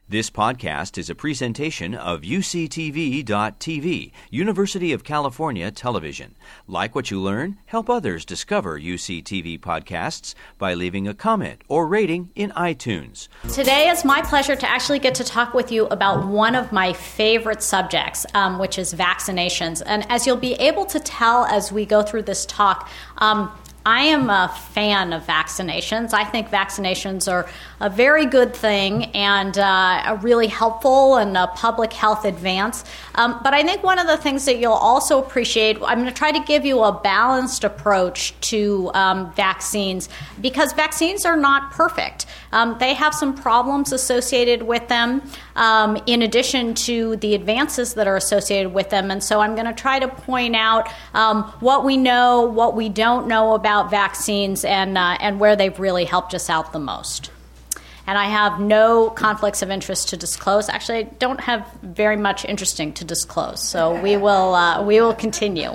This podcast is a presentation of UCTV.tv, University of California Television. Like what you learn? Help others discover UCTV podcasts by leaving a comment or rating in iTunes. Today it's my pleasure to actually get to talk with you about one of my favorite subjects, which is vaccinations. And as you'll be able to tell as we go through this talk, I am a fan of vaccinations. I think vaccinations are a very good thing and a really helpful and a public health advance. But I think one of the things that you'll also appreciate, I'm going to try to give you a balanced approach to vaccines because vaccines are not perfect. They have some problems associated with them in addition to the advances that are associated with them. And so I'm going to try to point out what we know, what we don't know about vaccines, and where they've really helped us out the most. And I have no conflicts of interest to disclose. Actually, I don't have very much interesting to disclose, so we will continue.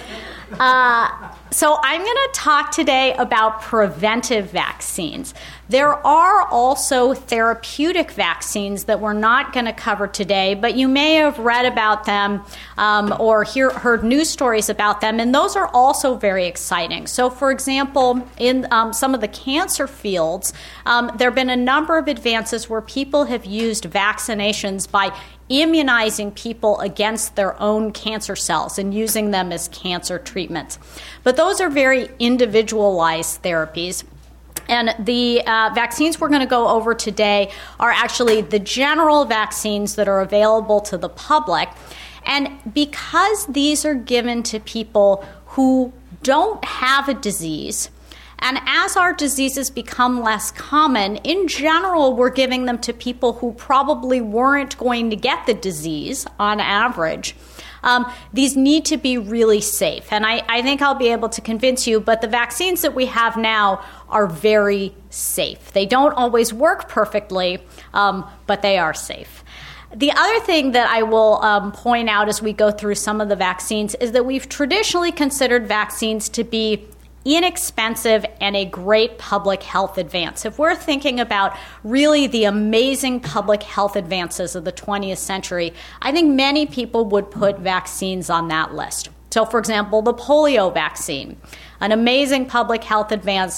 So I'm going to talk today about preventive vaccines. There are also therapeutic vaccines that we're not going to cover today, but you may have read about them or heard news stories about them, and those are also very exciting. So, for example, in some of the cancer fields, there have been a number of advances where people have used vaccinations by immunizing people against their own cancer cells and using them as cancer treatments. But those are very individualized therapies. And the vaccines we're going to go over today are actually the general vaccines that are available to the public. And because these are given to people who don't have a disease, and as our diseases become less common, in general, we're giving them to people who probably weren't going to get the disease on average. These need to be really safe. And I think I'll be able to convince you, but the vaccines that we have now are very safe. They don't always work perfectly, but they are safe. The other thing that I will point out as we go through some of the vaccines is that we've traditionally considered vaccines to be inexpensive and a great public health advance. If we're thinking about really the amazing public health advances of the 20th century, I think many people would put vaccines on that list. So, for example, the polio vaccine, an amazing public health advance,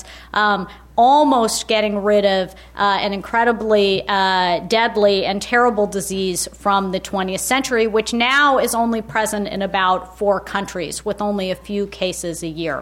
almost getting rid of an incredibly deadly and terrible disease from the 20th century, which now is only present in about 4 countries with only a few cases a year.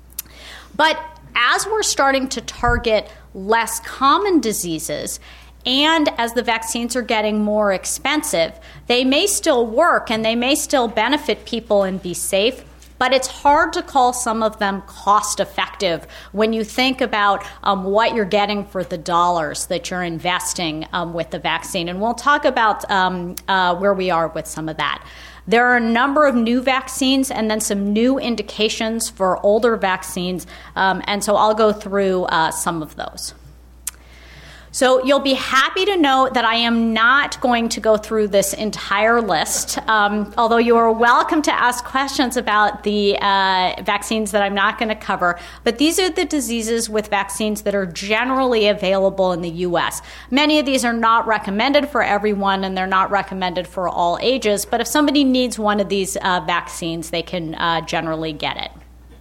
But as we're starting to target less common diseases, and as the vaccines are getting more expensive, they may still work and they may still benefit people and be safe, but it's hard to call some of them cost-effective when you think about what you're getting for the dollars that you're investing with the vaccine. And we'll talk about where we are with some of that. There are a number of new vaccines and then some new indications for older vaccines, and so I'll go through some of those. So you'll be happy to know that I am not going to go through this entire list, although you are welcome to ask questions about the vaccines that I'm not going to cover. But these are the diseases with vaccines that are generally available in the U.S. Many of these are not recommended for everyone, and they're not recommended for all ages. But if somebody needs one of these vaccines, they can generally get it.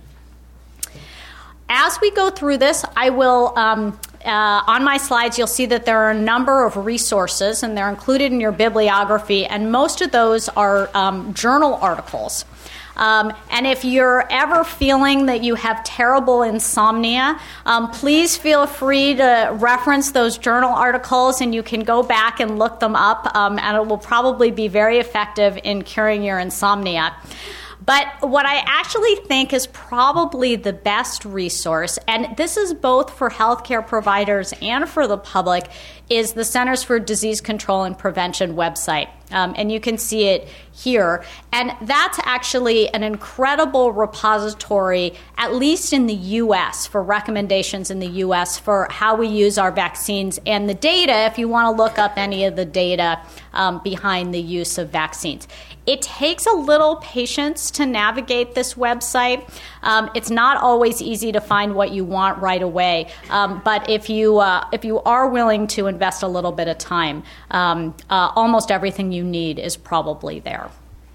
As we go through this, I will... on my slides, you'll see that there are a number of resources, and they're included in your bibliography, and most of those are journal articles. And if you're ever feeling that you have terrible insomnia, please feel free to reference those journal articles, and you can go back and look them up, and it will probably be very effective in curing your insomnia. But what I actually think is probably the best resource, and this is both for healthcare providers and for the public, is the Centers for Disease Control and Prevention website. And you can see it here. And that's actually an incredible repository, at least in the U.S., for recommendations in the U.S. for how we use our vaccines and the data, if you want to look up any of the data behind the use of vaccines. It takes a little patience to navigate this website. It's not always easy to find what you want right away. But if you are willing to invest invest a little bit of time. Almost everything you need is probably there.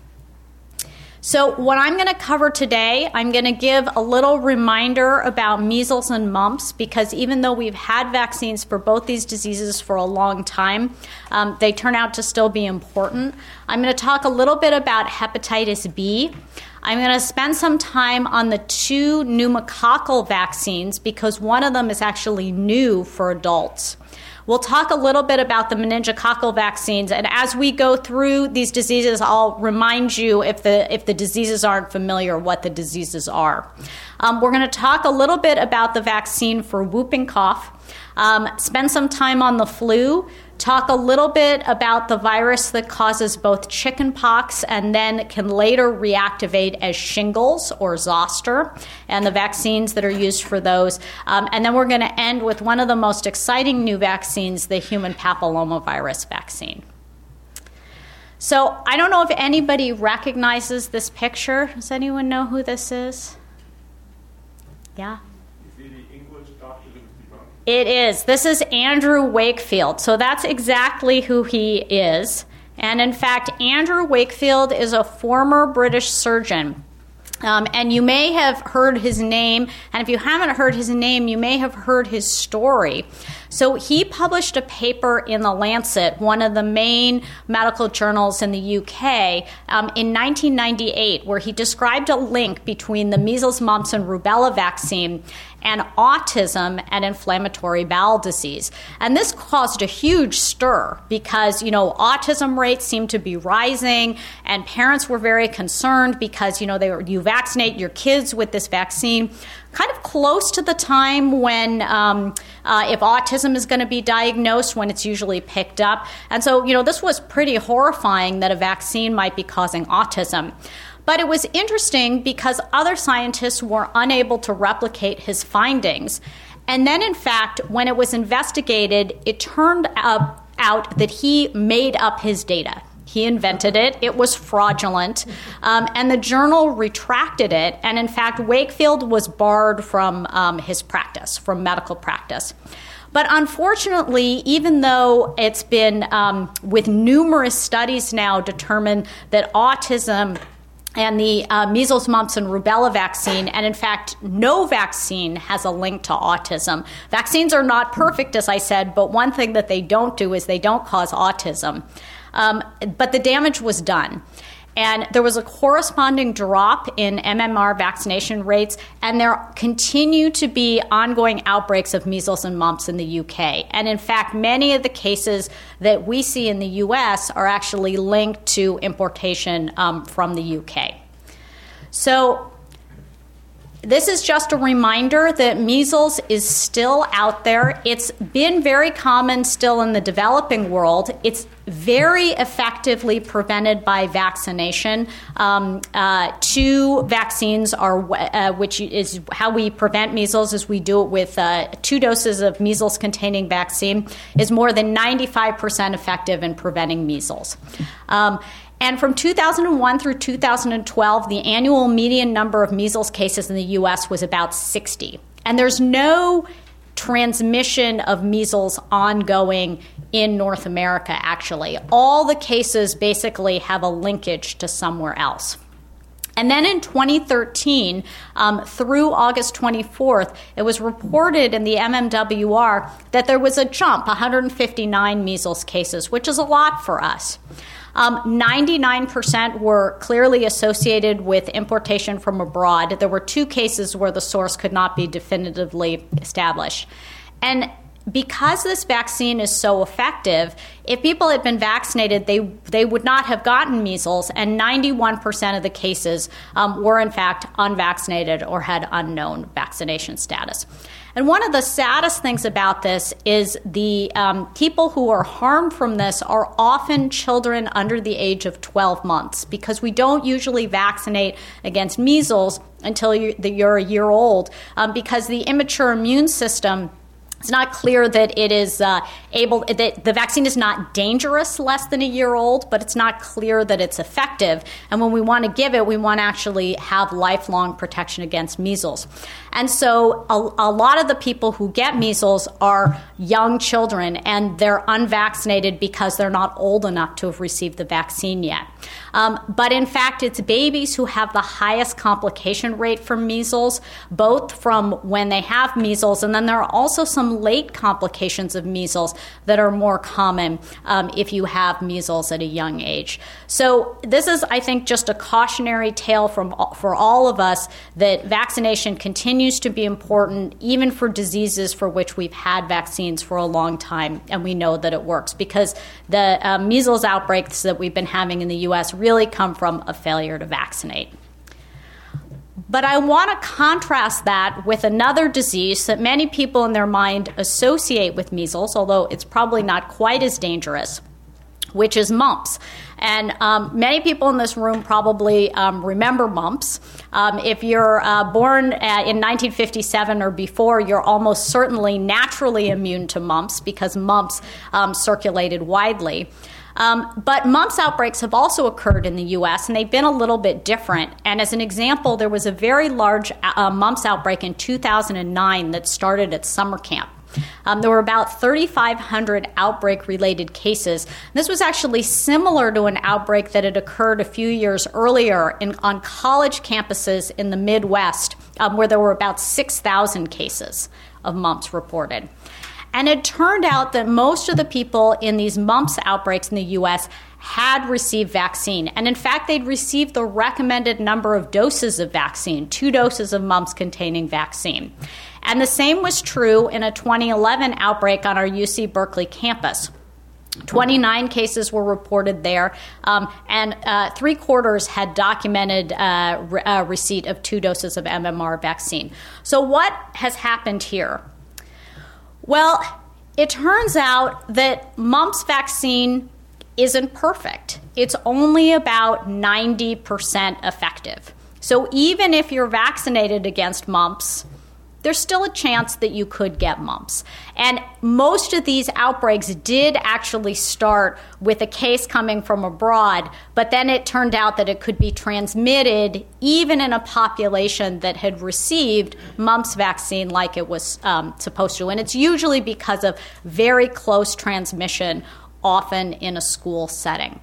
So what I'm going to cover today, I'm going to give a little reminder about measles and mumps, because even though we've had vaccines for both these diseases for a long time, they turn out to still be important. I'm going to talk a little bit about hepatitis B. I'm going to spend some time on the 2 pneumococcal vaccines, because one of them is actually new for adults. We'll talk a little bit about the meningococcal vaccines, and as we go through these diseases, I'll remind you, if the diseases aren't familiar, what the diseases are. We're going to talk a little bit about the vaccine for whooping cough, spend some time on the flu, talk a little bit about the virus that causes both chickenpox and then can later reactivate as shingles or zoster, and the vaccines that are used for those. And then we're going to end with one of the most exciting new vaccines, the human papillomavirus vaccine. So I don't know if anybody recognizes this picture. Does anyone know who this is? Yeah? It is. This is Andrew Wakefield. So that's exactly who he is. And in fact, Andrew Wakefield is a former British surgeon. And you may have heard his name, and if you haven't heard his name, you may have heard his story. So he published a paper in The Lancet, one of the main medical journals in the UK, in 1998, where he described a link between the measles, mumps, and rubella vaccine and autism and inflammatory bowel disease. And this caused a huge stir because, autism rates seemed to be rising, and parents were very concerned because, you vaccinate your kids with this vaccine kind of close to the time when if autism is going to be diagnosed, when it's usually picked up. And so, this was pretty horrifying that a vaccine might be causing autism. But it was interesting because other scientists were unable to replicate his findings. And then, in fact, when it was investigated, it turned out that he made up his data. He invented it. It was fraudulent. And the journal retracted it. And in fact, Wakefield was barred from his practice, from medical practice. But unfortunately, even though it's been, with numerous studies now, determined that autism and the measles, mumps, and rubella vaccine, and in fact, no vaccine has a link to autism. Vaccines are not perfect, as I said, but one thing that they don't do is they don't cause autism. But the damage was done. And there was a corresponding drop in MMR vaccination rates, and there continue to be ongoing outbreaks of measles and mumps in the UK. And in fact, many of the cases that we see in the US are actually linked to importation from the UK. So this is just a reminder that measles is still out there. It's been very common still in the developing world. It's very effectively prevented by vaccination. 2 vaccines are, which is how we prevent measles, is we do it with 2 doses of measles-containing vaccine, is more than 95% effective in preventing measles. And from 2001 through 2012, the annual median number of measles cases in the U.S. was about 60. And there's no transmission of measles ongoing in North America, actually. All the cases basically have a linkage to somewhere else. And then in 2013, through August 24th, it was reported in the MMWR that there was a jump, 159 measles cases, which is a lot for us. 99% were clearly associated with importation from abroad. There were 2 cases where the source could not be definitively established. And because this vaccine is so effective, if people had been vaccinated, they would not have gotten measles, and 91% of the cases were, in fact, unvaccinated or had unknown vaccination status. And one of the saddest things about this is the people who are harmed from this are often children under the age of 12 months, because we don't usually vaccinate against measles until you're a year old, because the immature immune system It's not clear that it is that the vaccine is not dangerous less than a year old, but it's not clear that it's effective. And when we want to give it, we want to actually have lifelong protection against measles. And so a lot of the people who get measles are young children, and they're unvaccinated because they're not old enough to have received the vaccine yet. But in fact, it's babies who have the highest complication rate from measles, both from when they have measles, and then there are also some late complications of measles that are more common if you have measles at a young age. So this is, I think, just a cautionary tale for all of us that vaccination continues to be important, even for diseases for which we've had vaccines for a long time, and we know that it works, because the measles outbreaks that we've been having in the U.S. really come from a failure to vaccinate. But I want to contrast that with another disease that many people in their mind associate with measles, although it's probably not quite as dangerous, which is mumps. And many people in this room probably remember mumps. If you're born in 1957 or before, you're almost certainly naturally immune to mumps because mumps circulated widely. But mumps outbreaks have also occurred in the U.S., and they've been a little bit different. And as an example, there was a very large mumps outbreak in 2009 that started at summer camp. There were about 3,500 outbreak-related cases. This was actually similar to an outbreak that had occurred a few years earlier on college campuses in the Midwest, where there were about 6,000 cases of mumps reported. And it turned out that most of the people in these mumps outbreaks in the U.S. had received vaccine. And in fact, they'd received the recommended number of doses of vaccine, 2 doses of mumps-containing vaccine. And the same was true in a 2011 outbreak on our UC Berkeley campus. 29 cases were reported there, and 3/4 had documented receipt of 2 doses of MMR vaccine. So what has happened here? Well, it turns out that mumps vaccine isn't perfect. It's only about 90% effective. So even if you're vaccinated against mumps, there's still a chance that you could get mumps. And most of these outbreaks did actually start with a case coming from abroad, but then it turned out that it could be transmitted even in a population that had received mumps vaccine like it was supposed to. And it's usually because of very close transmission, often in a school setting.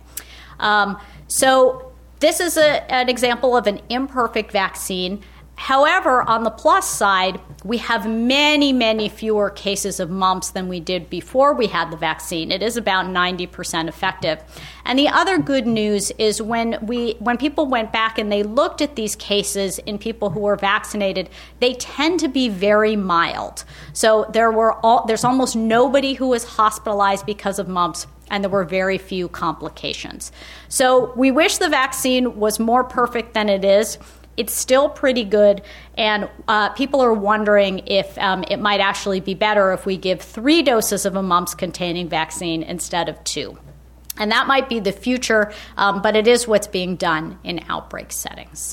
So this is an example of an imperfect vaccine. However, on the plus side, we have many, many fewer cases of mumps than we did before we had the vaccine. It is about 90% effective. And the other good news is when people went back and they looked at these cases in people who were vaccinated, they tend to be very mild. So there's almost nobody who was hospitalized because of mumps, and there were very few complications. So we wish the vaccine was more perfect than it is. It's still pretty good, and people are wondering if it might actually be better if we give 3 doses of a mumps-containing vaccine instead of 2. And that might be the future, but it is what's being done in outbreak settings.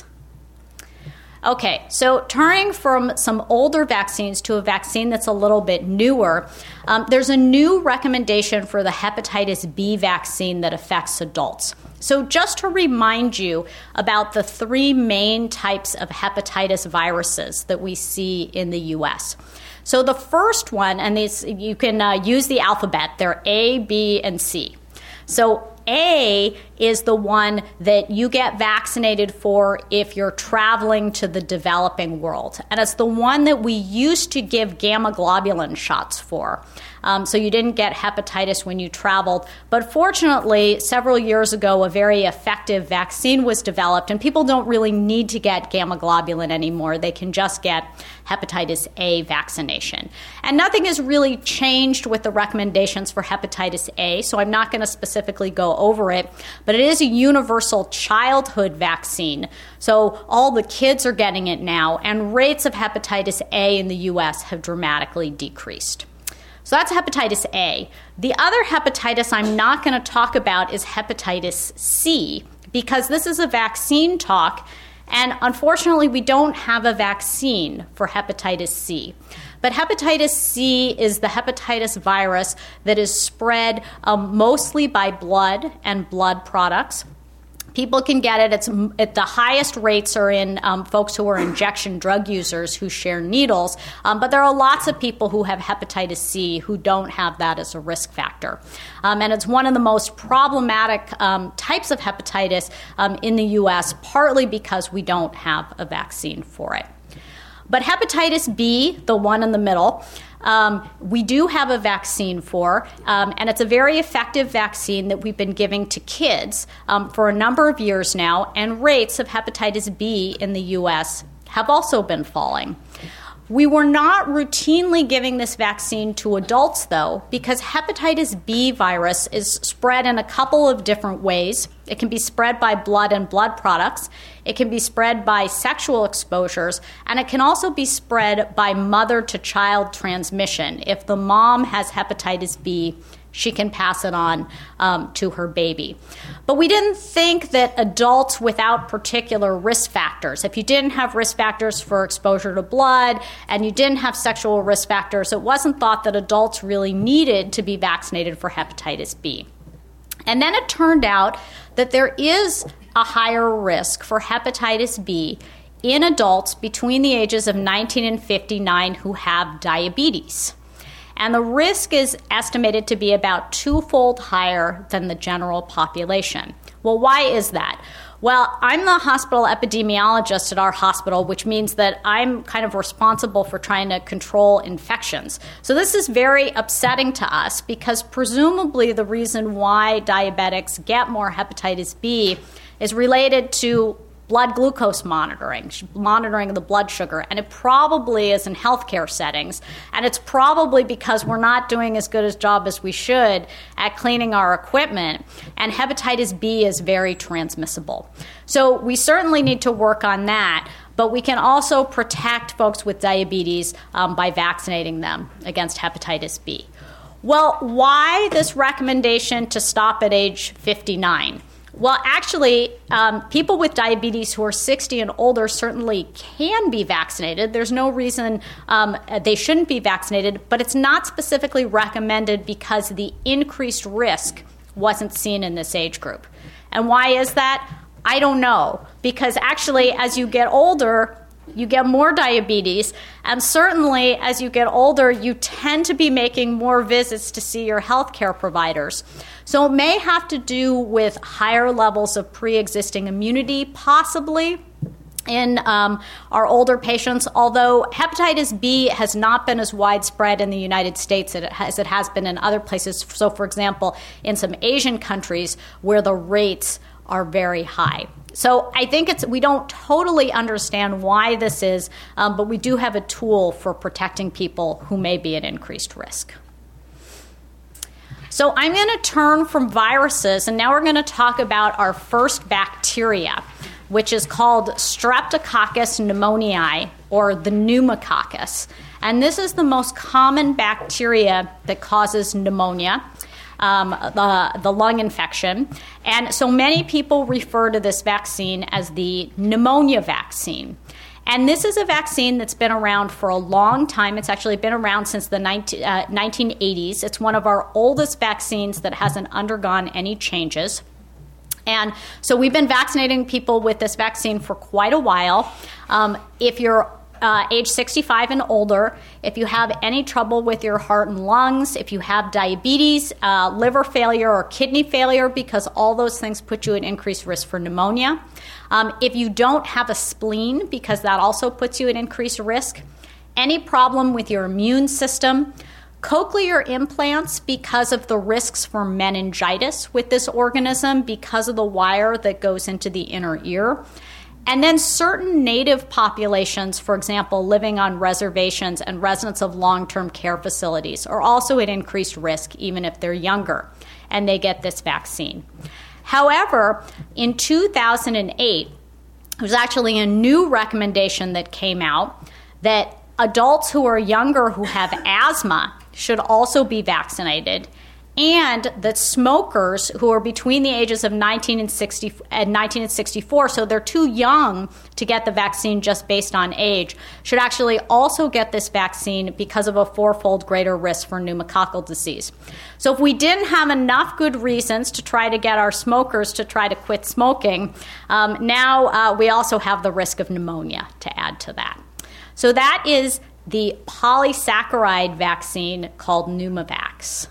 Okay, so turning from some older vaccines to a vaccine that's a little bit newer, there's a new recommendation for the hepatitis B vaccine that affects adults. So just to remind you about the 3 main types of hepatitis viruses that we see in the U.S. So the first one, and these you can use the alphabet, they're A, B, and C. So A is the one that you get vaccinated for if you're traveling to the developing world. And it's the one that we used to give gamma globulin shots for. So you didn't get hepatitis when you traveled. But fortunately, several years ago, a very effective vaccine was developed, and people don't really need to get gamma globulin anymore. They can just get hepatitis A vaccination. And nothing has really changed with the recommendations for hepatitis A, so I'm not going to specifically go over it. But it is a universal childhood vaccine. So all the kids are getting it now, and rates of hepatitis A in the U.S. have dramatically decreased. So that's hepatitis A. The other hepatitis I'm not going to talk about is hepatitis C, because this is a vaccine talk, and unfortunately we don't have a vaccine for hepatitis C. But hepatitis C is the hepatitis virus that is spread mostly by blood and blood products. People can get it. It's at the highest rates are in folks who are injection drug users who share needles. But there are lots of people who have hepatitis C who don't have that as a risk factor. And it's one of the most problematic types of hepatitis in the U.S., partly because we don't have a vaccine for it. But hepatitis B, the one in the middle, we do have a vaccine for, and it's a very effective vaccine that we've been giving to kids for a number of years now, and rates of hepatitis B in the U.S. have also been falling. We were not routinely giving this vaccine to adults, though, because hepatitis B virus is spread in a couple of different ways. It can be spread by blood and blood products. It can be spread by sexual exposures, and it can also be spread by mother-to-child transmission. If the mom has hepatitis B, she can pass it on to her baby. But we didn't think that adults without particular risk factors, if you didn't have risk factors for exposure to blood and you didn't have sexual risk factors, it wasn't thought that adults really needed to be vaccinated for hepatitis B. And then it turned out that there is a higher risk for hepatitis B in adults between the ages of 19 and 59 who have diabetes. And the risk is estimated to be about twofold higher than the general population. Well, why is that? Well, I'm the hospital epidemiologist at our hospital, which means that I'm kind of responsible for trying to control infections. So this is very upsetting to us because presumably the reason why diabetics get more hepatitis B is related to blood glucose monitoring of the blood sugar, and it probably is in healthcare settings, and it's probably because we're not doing as good a job as we should at cleaning our equipment, and hepatitis B is very transmissible. So we certainly need to work on that, but we can also protect folks with diabetes by vaccinating them against hepatitis B. Well, why this recommendation to stop at age 59? Well, actually, people with diabetes who are 60 and older certainly can be vaccinated. There's no reason they shouldn't be vaccinated, but it's not specifically recommended because the increased risk wasn't seen in this age group. And why is that? I don't know, because actually, as you get older, you get more diabetes, and certainly as you get older, you tend to be making more visits to see your healthcare providers. So it may have to do with higher levels of pre-existing immunity, possibly, in our older patients, although hepatitis B has not been as widespread in the United States as it has been in other places. So, for example, in some Asian countries where the rates are very high. So I think we don't totally understand why this is, but we do have a tool for protecting people who may be at increased risk. So I'm going to turn from viruses, and now we're going to talk about our first bacteria, which is called Streptococcus pneumoniae, or the pneumococcus. And this is the most common bacteria that causes pneumonia. The lung infection. And so many people refer to this vaccine as the pneumonia vaccine. And this is a vaccine that's been around for a long time. It's actually been around since the 1980s. It's one of our oldest vaccines that hasn't undergone any changes. And so we've been vaccinating people with this vaccine for quite a while. If you're age 65 and older, if you have any trouble with your heart and lungs, if you have diabetes, liver failure, or kidney failure, because all those things put you at increased risk for pneumonia. If you don't have a spleen, because that also puts you at increased risk. Any problem with your immune system. Cochlear implants, because of the risks for meningitis with this organism, because of the wire that goes into the inner ear. And then certain native populations, for example, living on reservations and residents of long-term care facilities, are also at increased risk even if they're younger, and they get this vaccine. However, in 2008, there was actually a new recommendation that came out that adults who are younger who have asthma should also be vaccinated, and that smokers who are between the ages of 19 and 64, so they're too young to get the vaccine just based on age, should actually also get this vaccine because of a 4-fold greater risk for pneumococcal disease. So if we didn't have enough good reasons to try to get our smokers to try to quit smoking, now we also have the risk of pneumonia to add to that. So that is the polysaccharide vaccine called Pneumovax.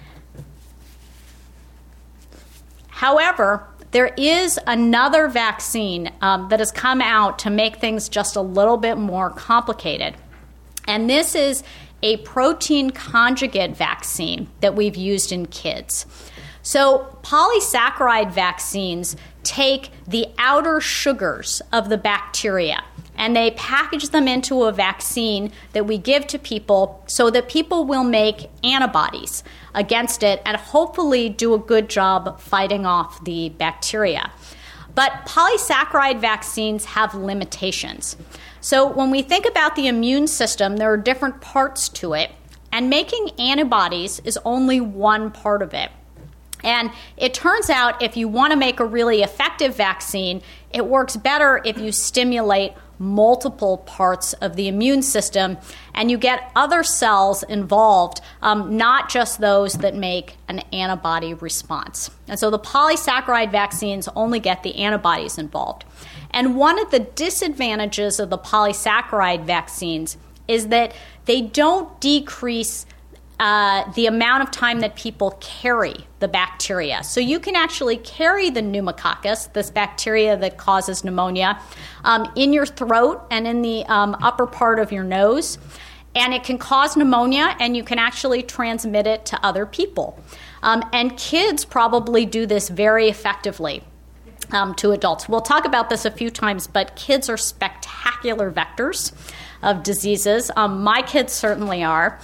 However, there is another vaccine that has come out to make things just a little bit more complicated. And this is a protein conjugate vaccine that we've used in kids. So polysaccharide vaccines take the outer sugars of the bacteria and they package them into a vaccine that we give to people so that people will make antibodies against it and hopefully do a good job fighting off the bacteria. But polysaccharide vaccines have limitations. So when we think about the immune system, there are different parts to it, and making antibodies is only one part of it. And it turns out if you want to make a really effective vaccine, it works better if you stimulate multiple parts of the immune system and you get other cells involved, not just those that make an antibody response. And so the polysaccharide vaccines only get the antibodies involved. And one of the disadvantages of the polysaccharide vaccines is that they don't decrease the amount of time that people carry the bacteria. So you can actually carry the pneumococcus, this bacteria that causes pneumonia, in your throat and in the upper part of your nose. And it can cause pneumonia, and you can actually transmit it to other people. And kids probably do this very effectively to adults. We'll talk about this a few times, but kids are spectacular vectors of diseases. My kids certainly are.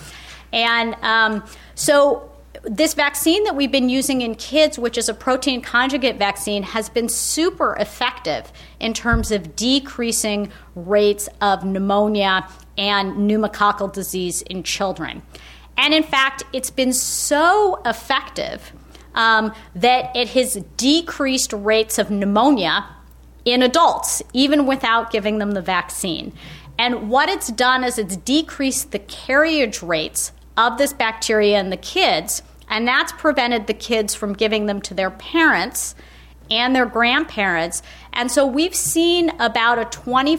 And so this vaccine that we've been using in kids, which is a protein conjugate vaccine, has been super effective in terms of decreasing rates of pneumonia and pneumococcal disease in children. And in fact, it's been so effective that it has decreased rates of pneumonia in adults, even without giving them the vaccine. And what it's done is it's decreased the carriage rates of this bacteria in the kids, and that's prevented the kids from giving them to their parents and their grandparents. And so we've seen about a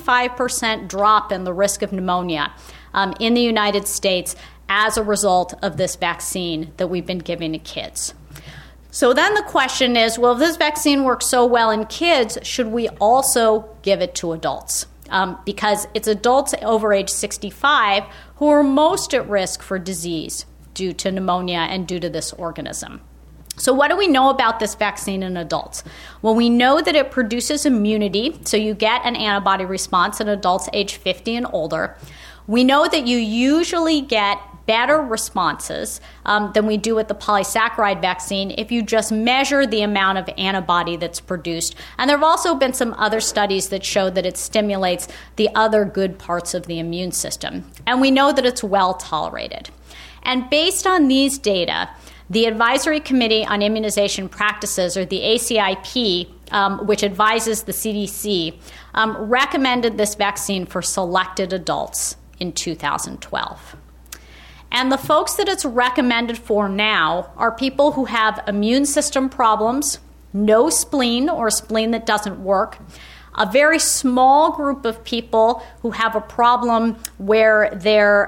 25% drop in the risk of pneumonia in the United States as a result of this vaccine that we've been giving to kids. So then the question is, well, if this vaccine works so well in kids, should we also give it to adults? Because it's adults over age 65 who are most at risk for disease due to pneumonia and due to this organism. So what do we know about this vaccine in adults? Well, we know that it produces immunity, so you get an antibody response in adults age 50 and older. We know that you usually get better responses than we do with the polysaccharide vaccine if you just measure the amount of antibody that's produced. And there have also been some other studies that show that it stimulates the other good parts of the immune system. And we know that it's well tolerated. And based on these data, the Advisory Committee on Immunization Practices, or the ACIP, which advises the CDC, recommended this vaccine for selected adults in 2012. And the folks that it's recommended for now are people who have immune system problems, no spleen or a spleen that doesn't work, a very small group of people who have a problem where their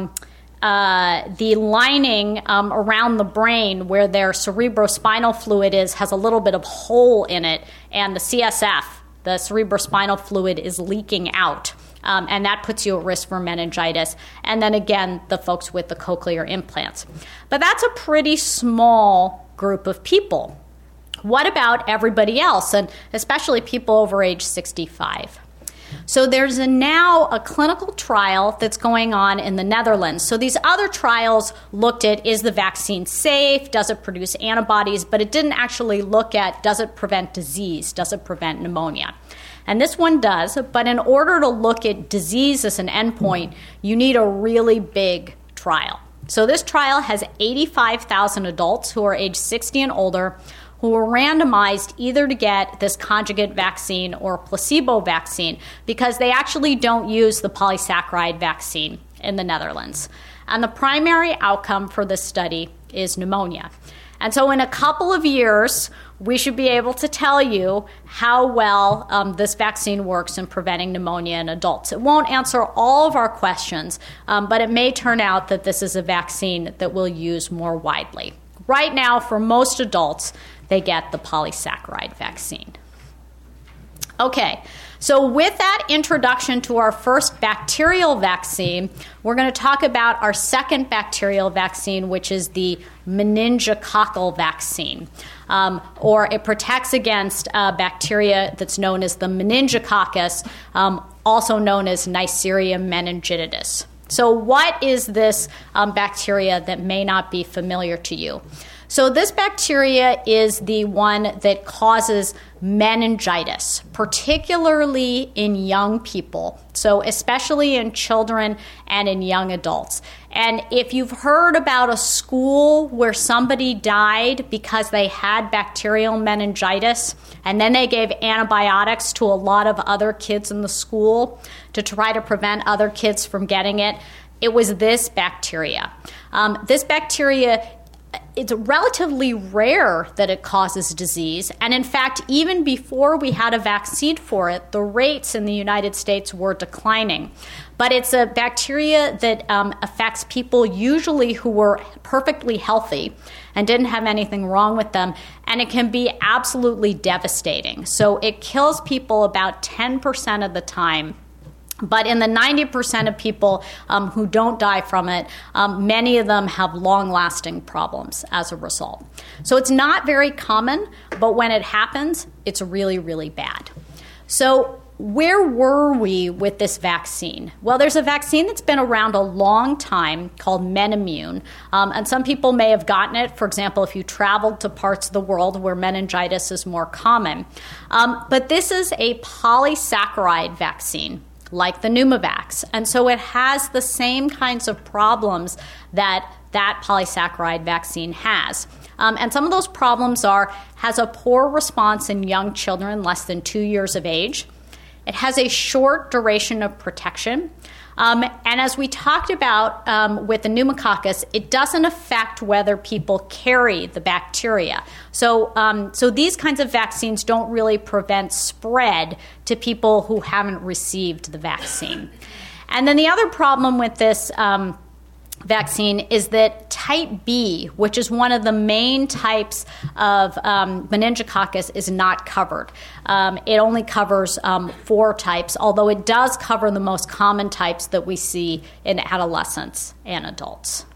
the lining around the brain where their cerebrospinal fluid is has a little bit of hole in it, and the CSF, the cerebrospinal fluid, is leaking out. And that puts you at risk for meningitis. And then again, the folks with the cochlear implants. But that's a pretty small group of people. What about everybody else, and especially people over age 65? So there's now a clinical trial that's going on in the Netherlands. So these other trials looked at, is the vaccine safe? Does it produce antibodies? But it didn't actually look at, does it prevent disease? Does it prevent pneumonia? And this one does, but in order to look at disease as an endpoint, you need a really big trial. So this trial has 85,000 adults who are age 60 and older who were randomized either to get this conjugate vaccine or placebo vaccine because they actually don't use the polysaccharide vaccine in the Netherlands. And the primary outcome for this study is pneumonia. And so in a couple of years, we should be able to tell you how well this vaccine works in preventing pneumonia in adults. It won't answer all of our questions, but it may turn out that this is a vaccine that we'll use more widely. Right now, for most adults, they get the polysaccharide vaccine. Okay, so with that introduction to our first bacterial vaccine, we're going to talk about our second bacterial vaccine, which is the meningococcal vaccine, or it protects against bacteria that's known as the meningococcus, also known as Neisseria meningitidis. So what is this bacteria that may not be familiar to you? So this bacteria is the one that causes meningitis, particularly in young people, so especially in children and in young adults. And if you've heard about a school where somebody died because they had bacterial meningitis, and then they gave antibiotics to a lot of other kids in the school to try to prevent other kids from getting it, it was this bacteria. This bacteria, it's relatively rare that it causes disease. And in fact, even before we had a vaccine for it, the rates in the United States were declining. But it's a bacteria that affects people usually who were perfectly healthy and didn't have anything wrong with them. And it can be absolutely devastating. So it kills people about 10% of the time. But in the 90% of people who don't die from it, many of them have long-lasting problems as a result. So it's not very common, but when it happens, it's really, really bad. So where were we with this vaccine? Well, there's a vaccine that's been around a long time called MenImmune, and some people may have gotten it, for example, if you traveled to parts of the world where meningitis is more common. But this is a polysaccharide vaccine, like the Pneumovax. And so it has the same kinds of problems that polysaccharide vaccine has. And some of those problems has a poor response in young children less than 2 years of age. It has a short duration of protection. And as we talked about with the pneumococcus, it doesn't affect whether people carry the bacteria. So these kinds of vaccines don't really prevent spread to people who haven't received the vaccine. And then the other problem with this vaccine is that type B, which is one of the main types of meningococcus, is not covered. It only covers 4 types, although it does cover the most common types that we see in adolescents and adults.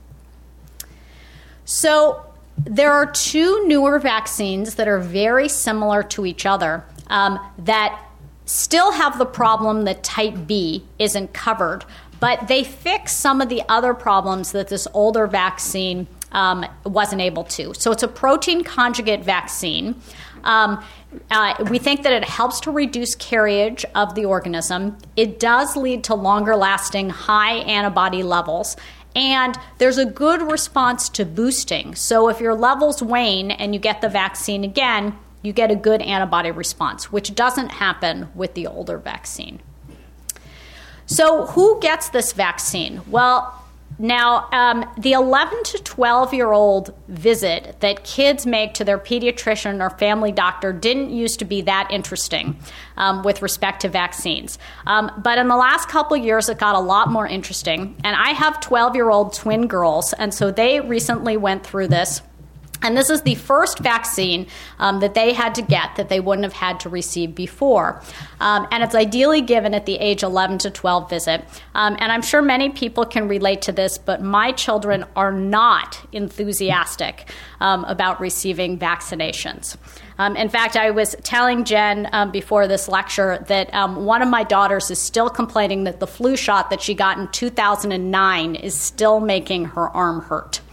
So there are 2 newer vaccines that are very similar to each other that still have the problem that type B isn't covered, but they fix some of the other problems that this older vaccine wasn't able to. So it's a protein conjugate vaccine. We think that it helps to reduce carriage of the organism. It does lead to longer-lasting high antibody levels. And there's a good response to boosting. So if your levels wane and you get the vaccine again, you get a good antibody response, which doesn't happen with the older vaccine. So who gets this vaccine? Well, now the 11 to 12-year-old visit that kids make to their pediatrician or family doctor didn't used to be that interesting with respect to vaccines. But in the last couple of years, it got a lot more interesting. And I have 12-year-old twin girls, and so they recently went through this. And this is the first vaccine that they had to get that they wouldn't have had to receive before. And it's ideally given at the age 11 to 12 visit. And I'm sure many people can relate to this, but my children are not enthusiastic about receiving vaccinations. In fact, I was telling Jen before this lecture that one of my daughters is still complaining that the flu shot that she got in 2009 is still making her arm hurt.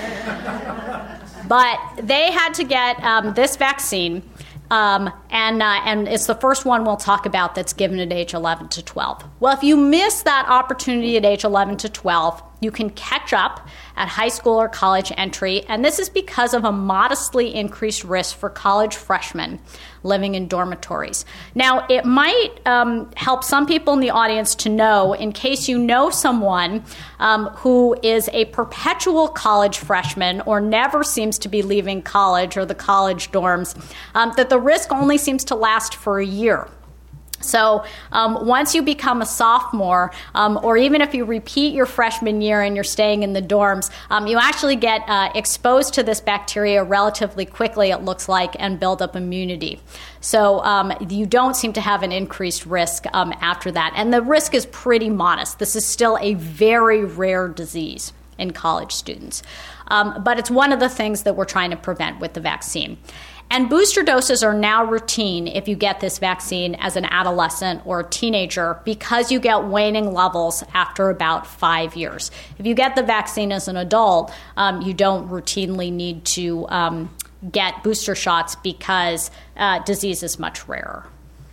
But they had to get this vaccine, and it's the first one we'll talk about that's given at age 11 to 12. Well, if you miss that opportunity at age 11 to 12, you can catch up at high school or college entry, and this is because of a modestly increased risk for college freshmen living in dormitories. Now, it might help some people in the audience to know, in case you know someone who is a perpetual college freshman or never seems to be leaving college or the college dorms, that the risk only seems to last for a year. So once you become a sophomore, or even if you repeat your freshman year and you're staying in the dorms, you actually get exposed to this bacteria relatively quickly, it looks like, and build up immunity. So you don't seem to have an increased risk after that. And the risk is pretty modest. This is still a very rare disease in college students. But it's one of the things that we're trying to prevent with the vaccine. And booster doses are now routine if you get this vaccine as an adolescent or a teenager, because you get waning levels after about 5 years. If you get the vaccine as an adult, you don't routinely need to get booster shots because disease is much rarer.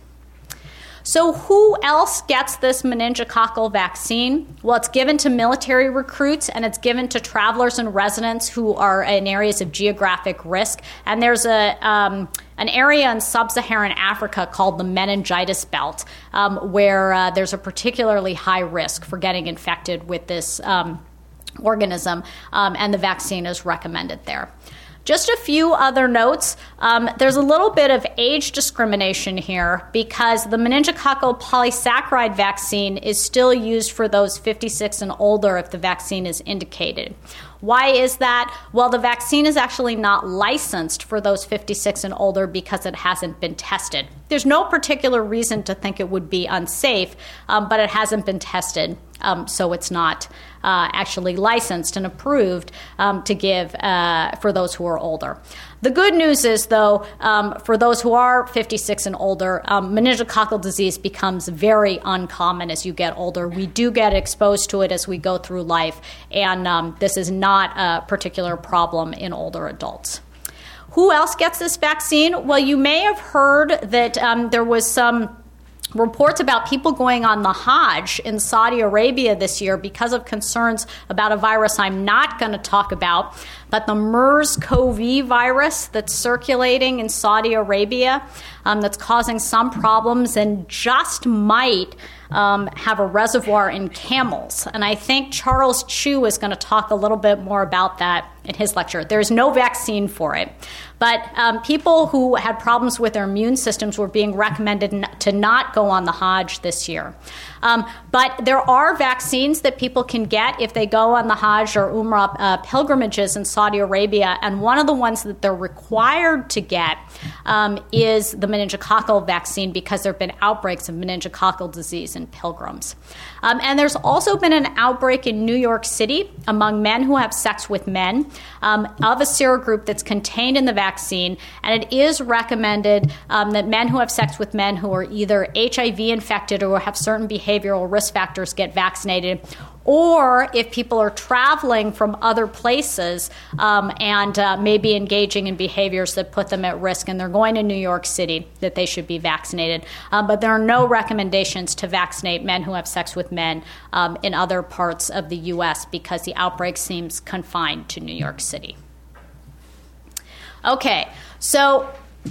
So who else gets this meningococcal vaccine? Well, it's given to military recruits, and it's given to travelers and residents who are in areas of geographic risk. And there's an area in sub-Saharan Africa called the meningitis belt, where there's a particularly high risk for getting infected with this organism, and the vaccine is recommended there. Just a few other notes. There's a little bit of age discrimination here because the meningococcal polysaccharide vaccine is still used for those 56 and older if the vaccine is indicated. Why is that? Well, the vaccine is actually not licensed for those 56 and older because it hasn't been tested. There's no particular reason to think it would be unsafe, but it hasn't been tested, so it's not actually licensed and approved to give for those who are older. The good news is, though, for those who are 56 and older, meningococcal disease becomes very uncommon as you get older. We do get exposed to it as we go through life, and this is not a particular problem in older adults. Who else gets this vaccine? Well, you may have heard that there was some reports about people going on the Hajj in Saudi Arabia this year because of concerns about a virus I'm not going to talk about, but the MERS-CoV virus that's circulating in Saudi Arabia that's causing some problems and just might have a reservoir in camels. And I think Charles Chu is going to talk a little bit more about that in his lecture. There's no vaccine for it. But people who had problems with their immune systems were being recommended to not go on the Hajj this year. But there are vaccines that people can get if they go on the Hajj or Umrah pilgrimages in Saudi Arabia, and one of the ones that they're required to get is the meningococcal vaccine because there have been outbreaks of meningococcal disease in pilgrims. And there's also been an outbreak in New York City among men who have sex with men of a serogroup that's contained in the vaccine, and it is recommended that men who have sex with men who are either HIV infected or have certain behavioral risk factors get vaccinated, or if people are traveling from other places and maybe engaging in behaviors that put them at risk and they're going to New York City, that they should be vaccinated. But there are no recommendations to vaccinate men who have sex with men in other parts of the U.S. because the outbreak seems confined to New York City. Okay, so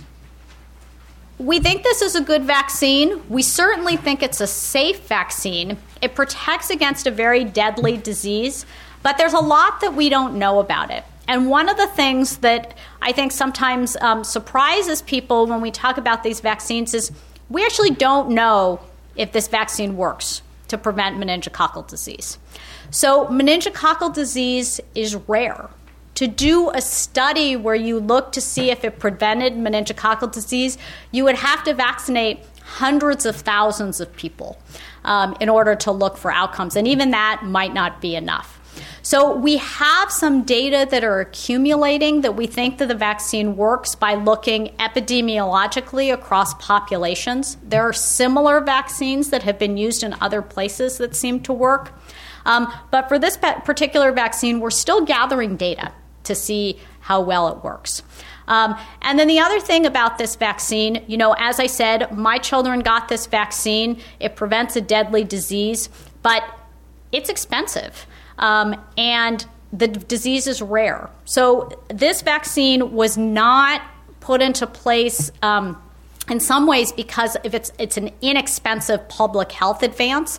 we think this is a good vaccine. We certainly think it's a safe vaccine. It protects against a very deadly disease, but there's a lot that we don't know about it. And one of the things that I think sometimes surprises people when we talk about these vaccines is we actually don't know if this vaccine works to prevent meningococcal disease. So meningococcal disease is rare. To do a study where you look to see if it prevented meningococcal disease, you would have to vaccinate hundreds of thousands of people in order to look for outcomes. And even that might not be enough. So we have some data that are accumulating that we think that the vaccine works by looking epidemiologically across populations. There are similar vaccines that have been used in other places that seem to work. But for this particular vaccine, we're still gathering data to see how well it works. And then the other thing about this vaccine, as I said, my children got this vaccine. It prevents a deadly disease, but it's expensive. and the disease is rare. So this vaccine was not put into place in some ways because it's an inexpensive public health advance.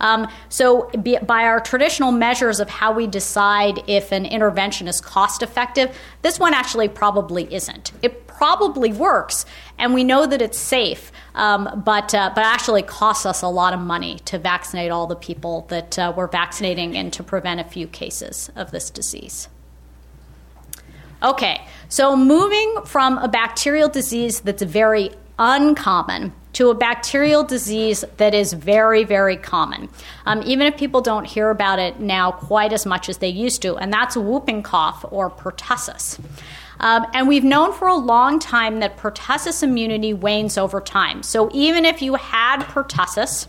By our traditional measures of how we decide if an intervention is cost effective, this one actually probably isn't. It probably works, and we know that it's safe, but actually costs us a lot of money to vaccinate all the people that we're vaccinating and to prevent a few cases of this disease. Okay, so moving from a bacterial disease that's very uncommon to a bacterial disease that is very, very common, even if people don't hear about it now quite as much as they used to, and that's whooping cough or pertussis. And we've known for a long time that pertussis immunity wanes over time. So even if you had pertussis,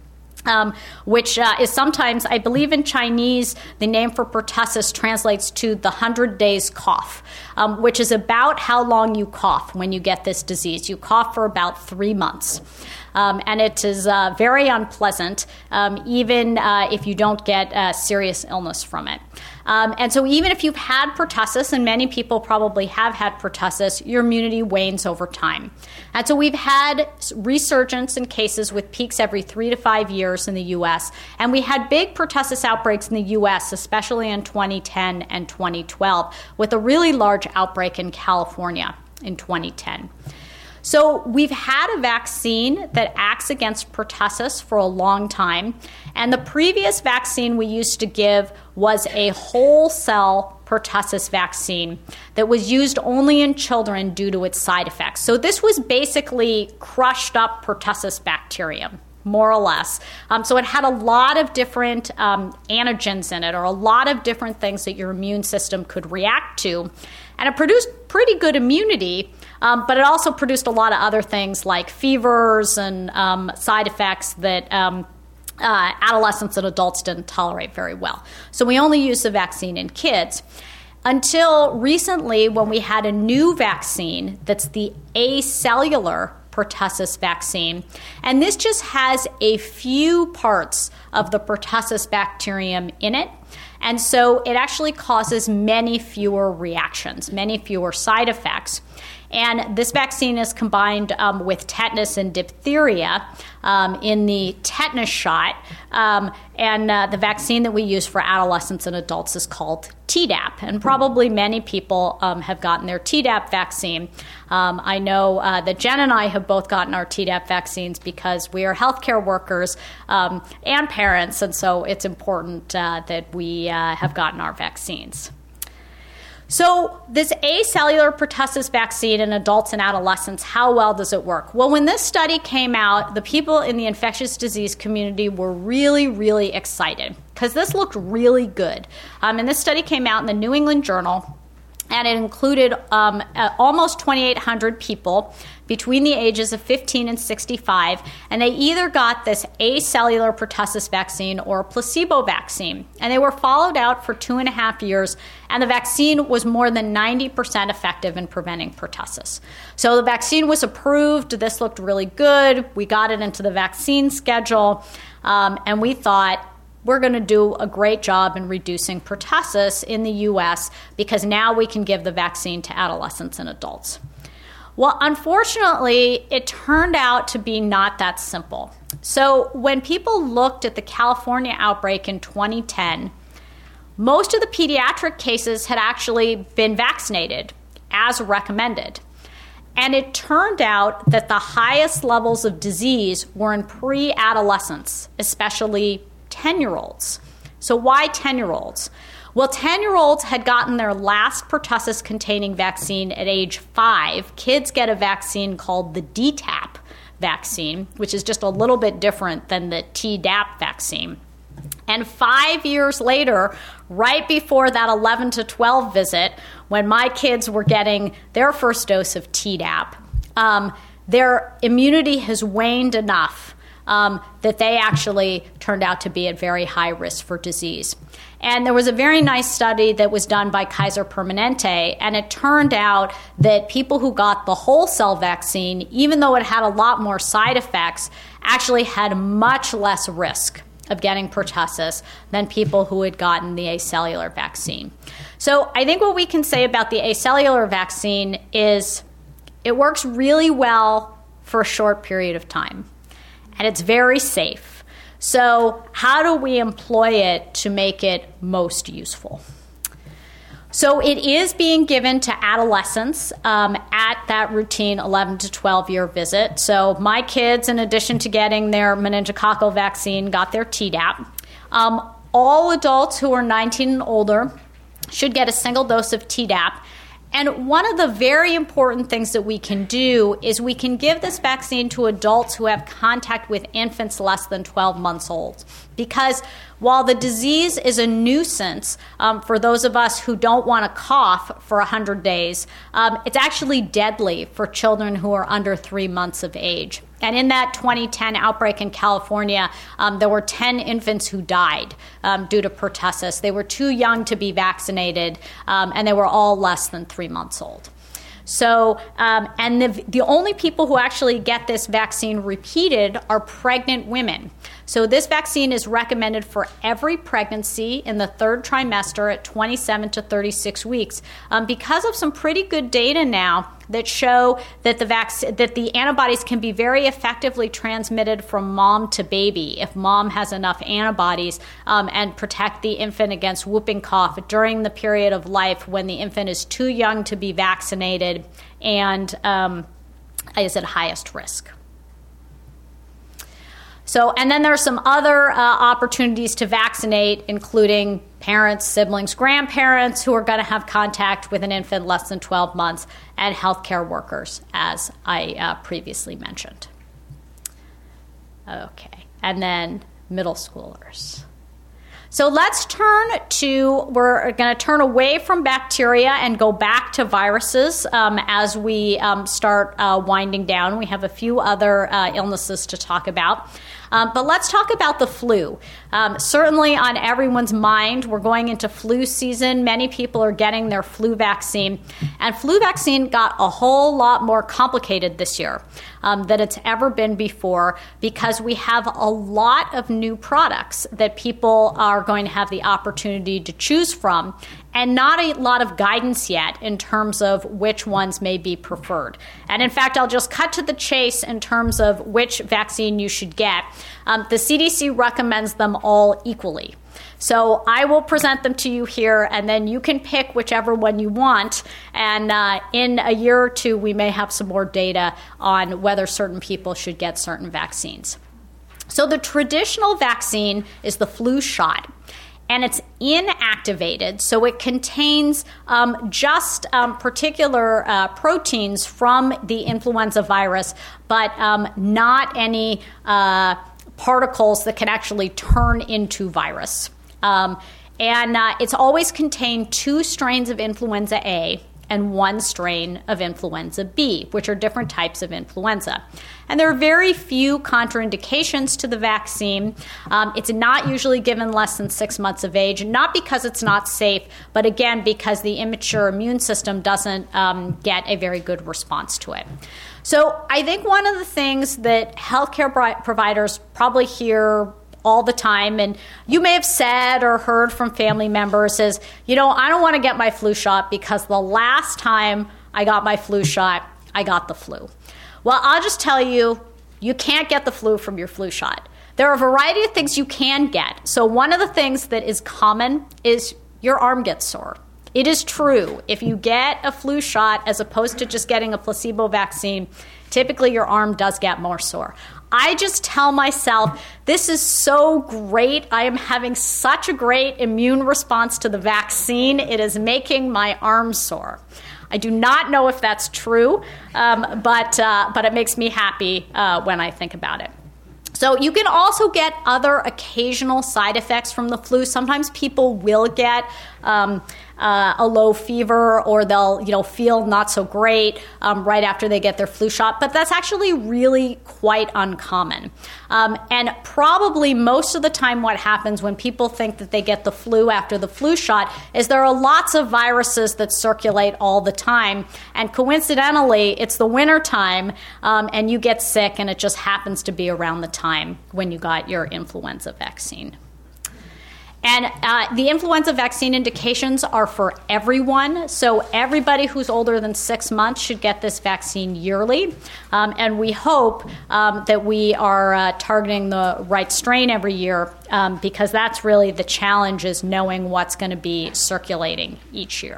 which is sometimes, I believe in Chinese, the name for pertussis translates to the 100 days cough, which is about how long you cough when you get this disease. You cough for about 3 months. And it is very unpleasant, even if you don't get serious illness from it. And so even if you've had pertussis, and many people probably have had pertussis, your immunity wanes over time. And so we've had resurgence in cases with peaks every 3 to 5 years in the U.S., and we had big pertussis outbreaks in the U.S., especially in 2010 and 2012, with a really large outbreak in California in 2010. So we've had a vaccine that acts against pertussis for a long time, and the previous vaccine we used to give was a whole cell pertussis vaccine that was used only in children due to its side effects. So this was basically crushed up pertussis bacterium, more or less. So it had a lot of different antigens in it, or a lot of different things that your immune system could react to, and it produced pretty good immunity. But it also produced a lot of other things like fevers and side effects that adolescents and adults didn't tolerate very well. So we only used the vaccine in kids until recently, when we had a new vaccine that's the acellular pertussis vaccine. And this just has a few parts of the pertussis bacterium in it. And so it actually causes many fewer reactions, many fewer side effects. And this vaccine is combined with tetanus and diphtheria in the tetanus shot. And the vaccine that we use for adolescents and adults is called Tdap. And probably many people have gotten their Tdap vaccine. I know that Jen and I have both gotten our Tdap vaccines because we are healthcare workers and parents. And so it's important that we have gotten our vaccines. So this acellular pertussis vaccine in adults and adolescents, how well does it work? Well, when this study came out, the people in the infectious disease community were really, really excited because this looked really good. And this study came out in the New England Journal, and it included almost 2,800 people between the ages of 15 and 65, and they either got this acellular pertussis vaccine or a placebo vaccine. And they were followed out for 2.5 years, and the vaccine was more than 90% effective in preventing pertussis. So the vaccine was approved. This looked really good. We got it into the vaccine schedule, and we thought, we're going to do a great job in reducing pertussis in the U.S. because now we can give the vaccine to adolescents and adults. Well, unfortunately, it turned out to be not that simple. So when people looked at the California outbreak in 2010, most of the pediatric cases had actually been vaccinated as recommended. And it turned out that the highest levels of disease were in pre-adolescents, especially 10-year-olds. So why 10-year-olds? Well, 10-year-olds had gotten their last pertussis-containing vaccine at age 5. Kids get a vaccine called the DTaP vaccine, which is just a little bit different than the Tdap vaccine. And 5 years later, right before that 11 to 12 visit, when my kids were getting their first dose of Tdap, their immunity has waned enough that they actually turned out to be at very high risk for disease. And there was a very nice study that was done by Kaiser Permanente, and it turned out that people who got the whole cell vaccine, even though it had a lot more side effects, actually had much less risk of getting pertussis than people who had gotten the acellular vaccine. So I think what we can say about the acellular vaccine is it works really well for a short period of time, and it's very safe. So how do we employ it to make it most useful? So it is being given to adolescents at that routine 11 to 12-year visit. So my kids, in addition to getting their meningococcal vaccine, got their Tdap. All adults who are 19 and older should get a single dose of Tdap. And one of the very important things that we can do is we can give this vaccine to adults who have contact with infants less than 12 months old. Because while the disease is a nuisance for those of us who don't want to cough for 100 days, it's actually deadly for children who are under 3 months of age. And in that 2010 outbreak in California, there were 10 infants who died due to pertussis. They were too young to be vaccinated, and they were all less than 3 months old. So, and the only people who actually get this vaccine repeated are pregnant women. So this vaccine is recommended for every pregnancy in the third trimester at 27 to 36 weeks because of some pretty good data now that show that the antibodies can be very effectively transmitted from mom to baby if mom has enough antibodies and protect the infant against whooping cough during the period of life when the infant is too young to be vaccinated and is at highest risk. So, and then there are some other opportunities to vaccinate, including parents, siblings, grandparents who are going to have contact with an infant less than 12 months, and healthcare workers, as I previously mentioned. Okay, and then middle schoolers. So we're going to turn away from bacteria and go back to viruses as we start winding down. We have a few other illnesses to talk about. But let's talk about the flu. Certainly on everyone's mind, we're going into flu season. Many people are getting their flu vaccine. And flu vaccine got a whole lot more complicated this year than it's ever been before because we have a lot of new products that people are going to have the opportunity to choose from, and not a lot of guidance yet in terms of which ones may be preferred. And in fact, I'll just cut to the chase in terms of which vaccine you should get. The CDC recommends them all equally. So I will present them to you here, and then you can pick whichever one you want. And in a year or two, we may have some more data on whether certain people should get certain vaccines. So the traditional vaccine is the flu shot. And it's inactivated, so it contains just particular proteins from the influenza virus, but not any particles that can actually turn into virus. And it's always contained 2 strains of influenza A and 1 strain of influenza B, which are different types of influenza. And there are very few contraindications to the vaccine. It's not usually given less than 6 months of age, not because it's not safe, but again, because the immature immune system doesn't get a very good response to it. So I think one of the things that healthcare providers probably hear all the time, and you may have said or heard from family members is, I don't want to get my flu shot because the last time I got my flu shot, I got the flu. Well, I'll just tell you, you can't get the flu from your flu shot. There are a variety of things you can get. So one of the things that is common is your arm gets sore. It is true. If you get a flu shot as opposed to just getting a placebo vaccine, typically your arm does get more sore. I just tell myself, this is so great. I am having such a great immune response to the vaccine. It is making my arms sore. I do not know if that's true, but it makes me happy when I think about it. So you can also get other occasional side effects from the flu. Sometimes people will get a low fever, or they'll feel not so great right after they get their flu shot. But that's actually really quite uncommon. And probably most of the time what happens when people think that they get the flu after the flu shot is there are lots of viruses that circulate all the time. And coincidentally, it's the winter time and you get sick, and it just happens to be around the time when you got your influenza vaccine. And the influenza vaccine indications are for everyone. So everybody who's older than 6 months should get this vaccine yearly. And we hope that we are targeting the right strain every year because that's really the challenge, is knowing what's going to be circulating each year.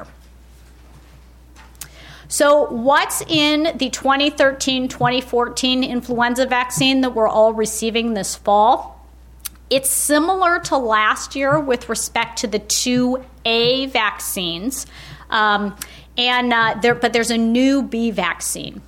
So what's in the 2013-2014 influenza vaccine that we're all receiving this fall? It's similar to last year with respect to the 2A vaccines, but there's a new B vaccine,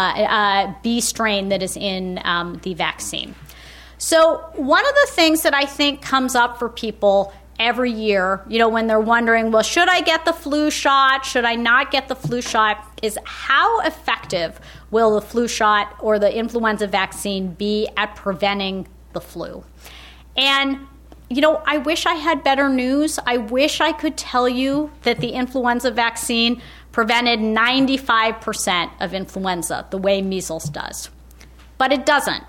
B strain that is in the vaccine. So one of the things that I think comes up for people every year, when they're wondering, well, should I get the flu shot? Should I not get the flu shot? Is how effective will the flu shot or the influenza vaccine be at preventing the flu? And, I wish I had better news. I wish I could tell you that the influenza vaccine prevented 95% of influenza, the way measles does. But it doesn't.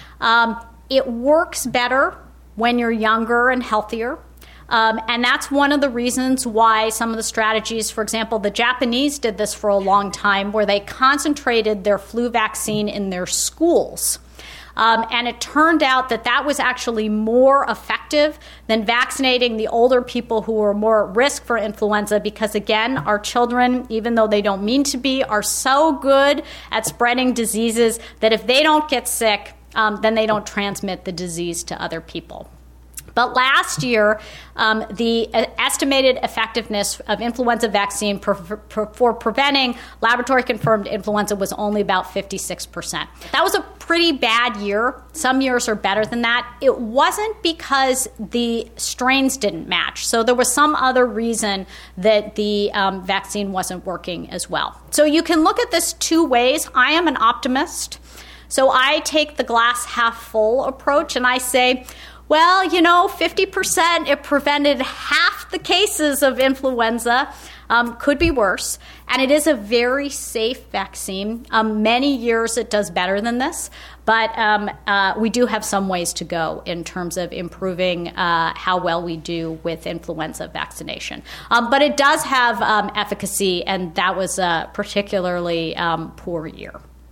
It works better when you're younger and healthier. And that's one of the reasons why some of the strategies, for example, the Japanese did this for a long time, where they concentrated their flu vaccine in their schools. And it turned out that that was actually more effective than vaccinating the older people who were more at risk for influenza, because, again, our children, even though they don't mean to be, are so good at spreading diseases that if they don't get sick, then they don't transmit the disease to other people. But last year, the estimated effectiveness of influenza vaccine for preventing laboratory-confirmed influenza was only about 56%. That was a pretty bad year. Some years are better than that. It wasn't because the strains didn't match. So there was some other reason that the vaccine wasn't working as well. So you can look at this two ways. I am an optimist. So I take the glass half full approach, and I say, well, 50%, it prevented half the cases of influenza. Could be worse. And it is a very safe vaccine. Many years it does better than this. But we do have some ways to go in terms of improving how well we do with influenza vaccination. But it does have efficacy, and that was a particularly poor year.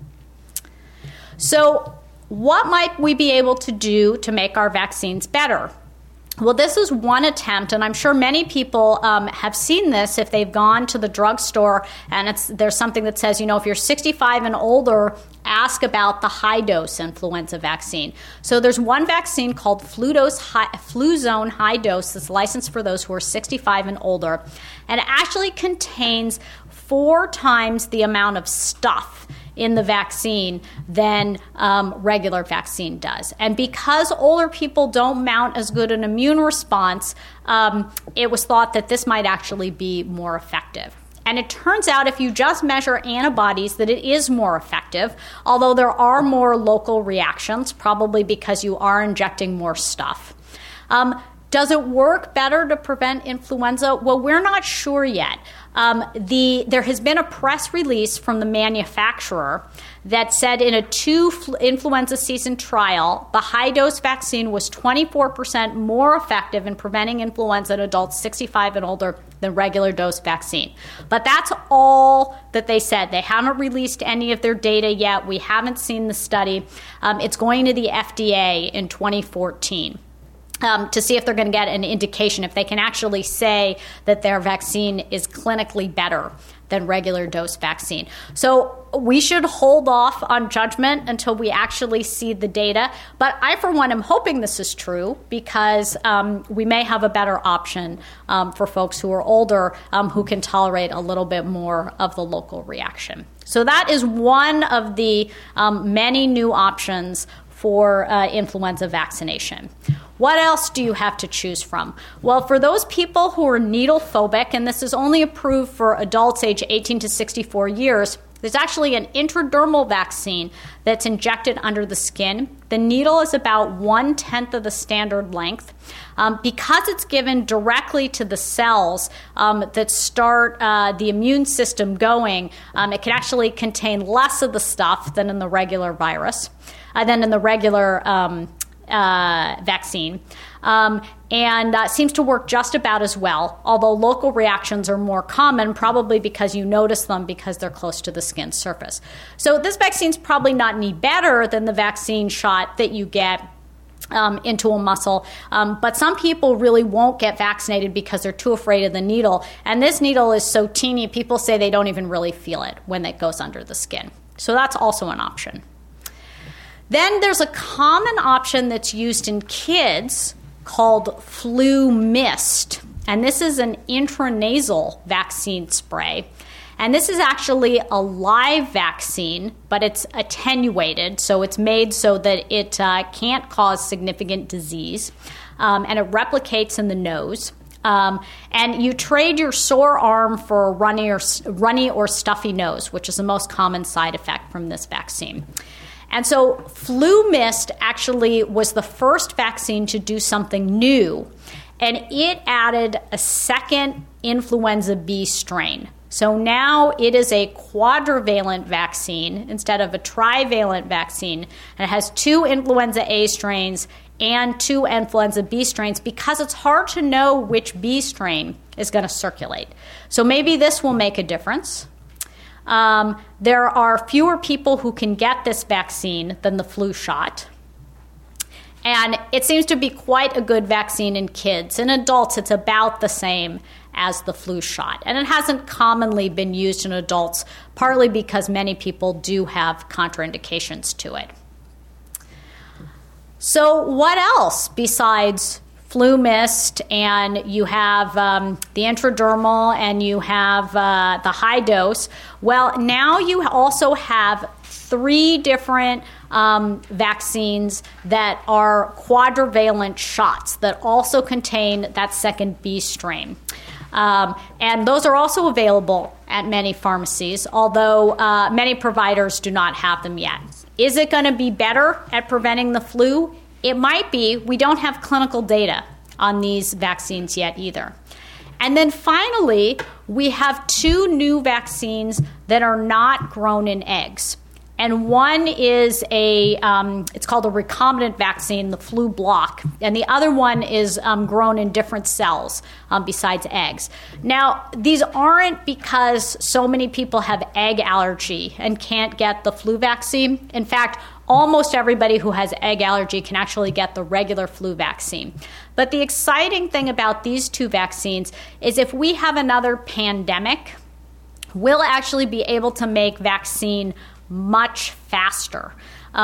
So what might we be able to do to make our vaccines better? Well, this is one attempt, and I'm sure many people have seen this if they've gone to the drugstore and there's something that says, if you're 65 and older, ask about the high-dose influenza vaccine. So there's one vaccine called Fluzone High Dose that's licensed for those who are 65 and older, and it actually contains 4 times the amount of stuff in the vaccine than regular vaccine does. And because older people don't mount as good an immune response, it was thought that this might actually be more effective. And it turns out if you just measure antibodies that it is more effective, although there are more local reactions, probably because you are injecting more stuff. Does it work better to prevent influenza? Well, we're not sure yet. There has been a press release from the manufacturer that said in a 2 influenza season trial, the high-dose vaccine was 24% more effective in preventing influenza in adults 65 and older than regular dose vaccine. But that's all that they said. They haven't released any of their data yet. We haven't seen the study. It's going to the FDA in 2014. To see if they're going to get an indication, if they can actually say that their vaccine is clinically better than regular dose vaccine. So we should hold off on judgment until we actually see the data. But I, for one, am hoping this is true because we may have a better option for folks who are older who can tolerate a little bit more of the local reaction. So that is one of the many new options for influenza vaccination. What else do you have to choose from? Well, for those people who are needle phobic, and this is only approved for adults age 18 to 64 years, there's actually an intradermal vaccine that's injected under the skin. The needle is about 1/10 of the standard length. Because it's given directly to the cells that start the immune system going, it can actually contain less of the stuff than in the regular virus, than in the regular vaccine. And seems to work just about as well, although local reactions are more common, probably because you notice them because they're close to the skin surface. So this vaccine's probably not any better than the vaccine shot that you get into a muscle. But some people really won't get vaccinated because they're too afraid of the needle. And this needle is so teeny, people say they don't even really feel it when it goes under the skin. So that's also an option. Then there's a common option that's used in kids called FluMist. And this is an intranasal vaccine spray. And this is actually a live vaccine, but it's attenuated, so it's made so that it can't cause significant disease, and it replicates in the nose. And you trade your sore arm for a runny or stuffy nose, which is the most common side effect from this vaccine. And so FluMist actually was the first vaccine to do something new, and it added a second influenza B strain. So now it is a quadrivalent vaccine instead of a trivalent vaccine. And it has 2 influenza A strains and 2 influenza B strains because it's hard to know which B strain is going to circulate. So maybe this will make a difference. There are fewer people who can get this vaccine than the flu shot. And it seems to be quite a good vaccine in kids. In adults, it's about the same as the flu shot. And it hasn't commonly been used in adults, partly because many people do have contraindications to it. So what else besides FluMist, and you have the intradermal, and you have the high dose? Well, now you also have 3 different vaccines that are quadrivalent shots that also contain that second B strain. And those are also available at many pharmacies, although many providers do not have them yet. Is it going to be better at preventing the flu? It might be. We don't have clinical data on these vaccines yet either. And then finally, we have 2 new vaccines that are not grown in eggs. And one is it's called a recombinant vaccine, the Flublok, and the other one is grown in different cells besides eggs. Now, these aren't because so many people have egg allergy and can't get the flu vaccine. In fact, almost everybody who has egg allergy can actually get the regular flu vaccine. But the exciting thing about these 2 vaccines is if we have another pandemic, we'll actually be able to make vaccine much faster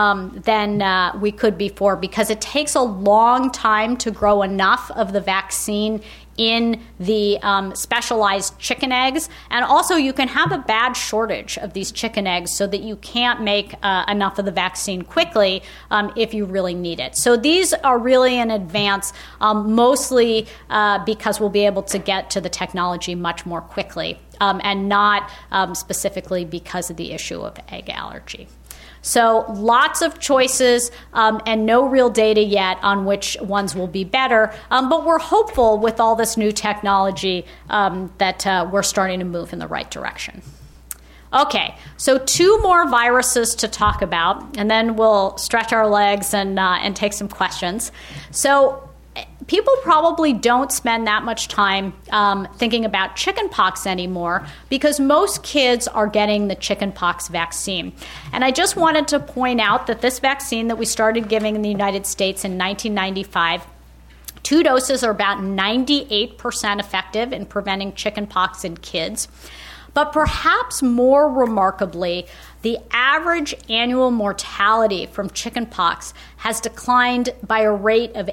than we could before, because it takes a long time to grow enough of the vaccine in the specialized chicken eggs. And also you can have a bad shortage of these chicken eggs so that you can't make enough of the vaccine quickly if you really need it. So these are really in advance, mostly because we'll be able to get to the technology much more quickly, and not specifically because of the issue of egg allergy. So lots of choices and no real data yet on which ones will be better. But we're hopeful with all this new technology that we're starting to move in the right direction. Okay, so 2 more viruses to talk about, and then we'll stretch our legs and take some questions. So people probably don't spend that much time thinking about chickenpox anymore because most kids are getting the chickenpox vaccine. And I just wanted to point out that this vaccine that we started giving in the United States in 1995, 2 doses are about 98% effective in preventing chickenpox in kids. But perhaps more remarkably, the average annual mortality from chickenpox has declined by a rate of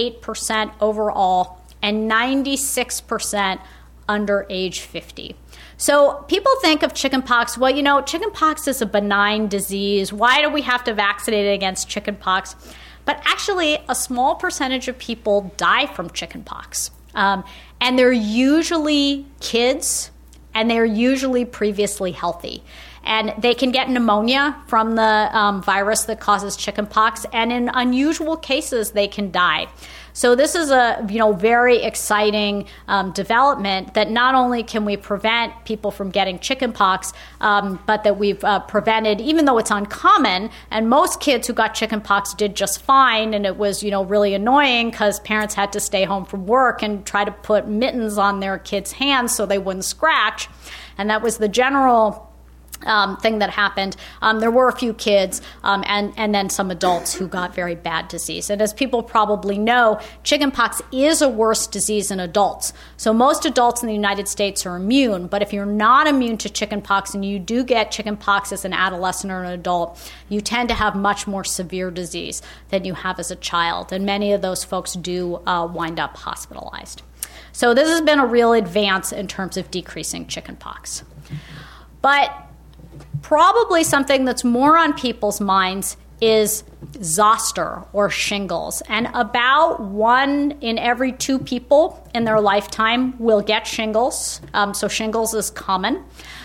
88% overall and 96% under age 50. So people think of chickenpox, well, chickenpox is a benign disease. Why do we have to vaccinate against chickenpox? But actually, a small percentage of people die from chickenpox. And they're usually kids, and they're usually previously healthy. And they can get pneumonia from the virus that causes chickenpox, and in unusual cases, they can die. So this is a very exciting development that not only can we prevent people from getting chickenpox, but that we've prevented, even though it's uncommon, and most kids who got chickenpox did just fine, and it was really annoying because parents had to stay home from work and try to put mittens on their kids' hands so they wouldn't scratch, and that was the general thing that happened. There were a few kids and then some adults who got very bad disease. And as people probably know, chickenpox is a worse disease in adults. So most adults in the United States are immune, but if you're not immune to chickenpox and you do get chickenpox as an adolescent or an adult, you tend to have much more severe disease than you have as a child. And many of those folks do wind up hospitalized. So this has been a real advance in terms of decreasing chickenpox. But probably something that's more on people's minds is zoster or shingles. And about 1 in every 2 people in their lifetime will get shingles. So shingles is common.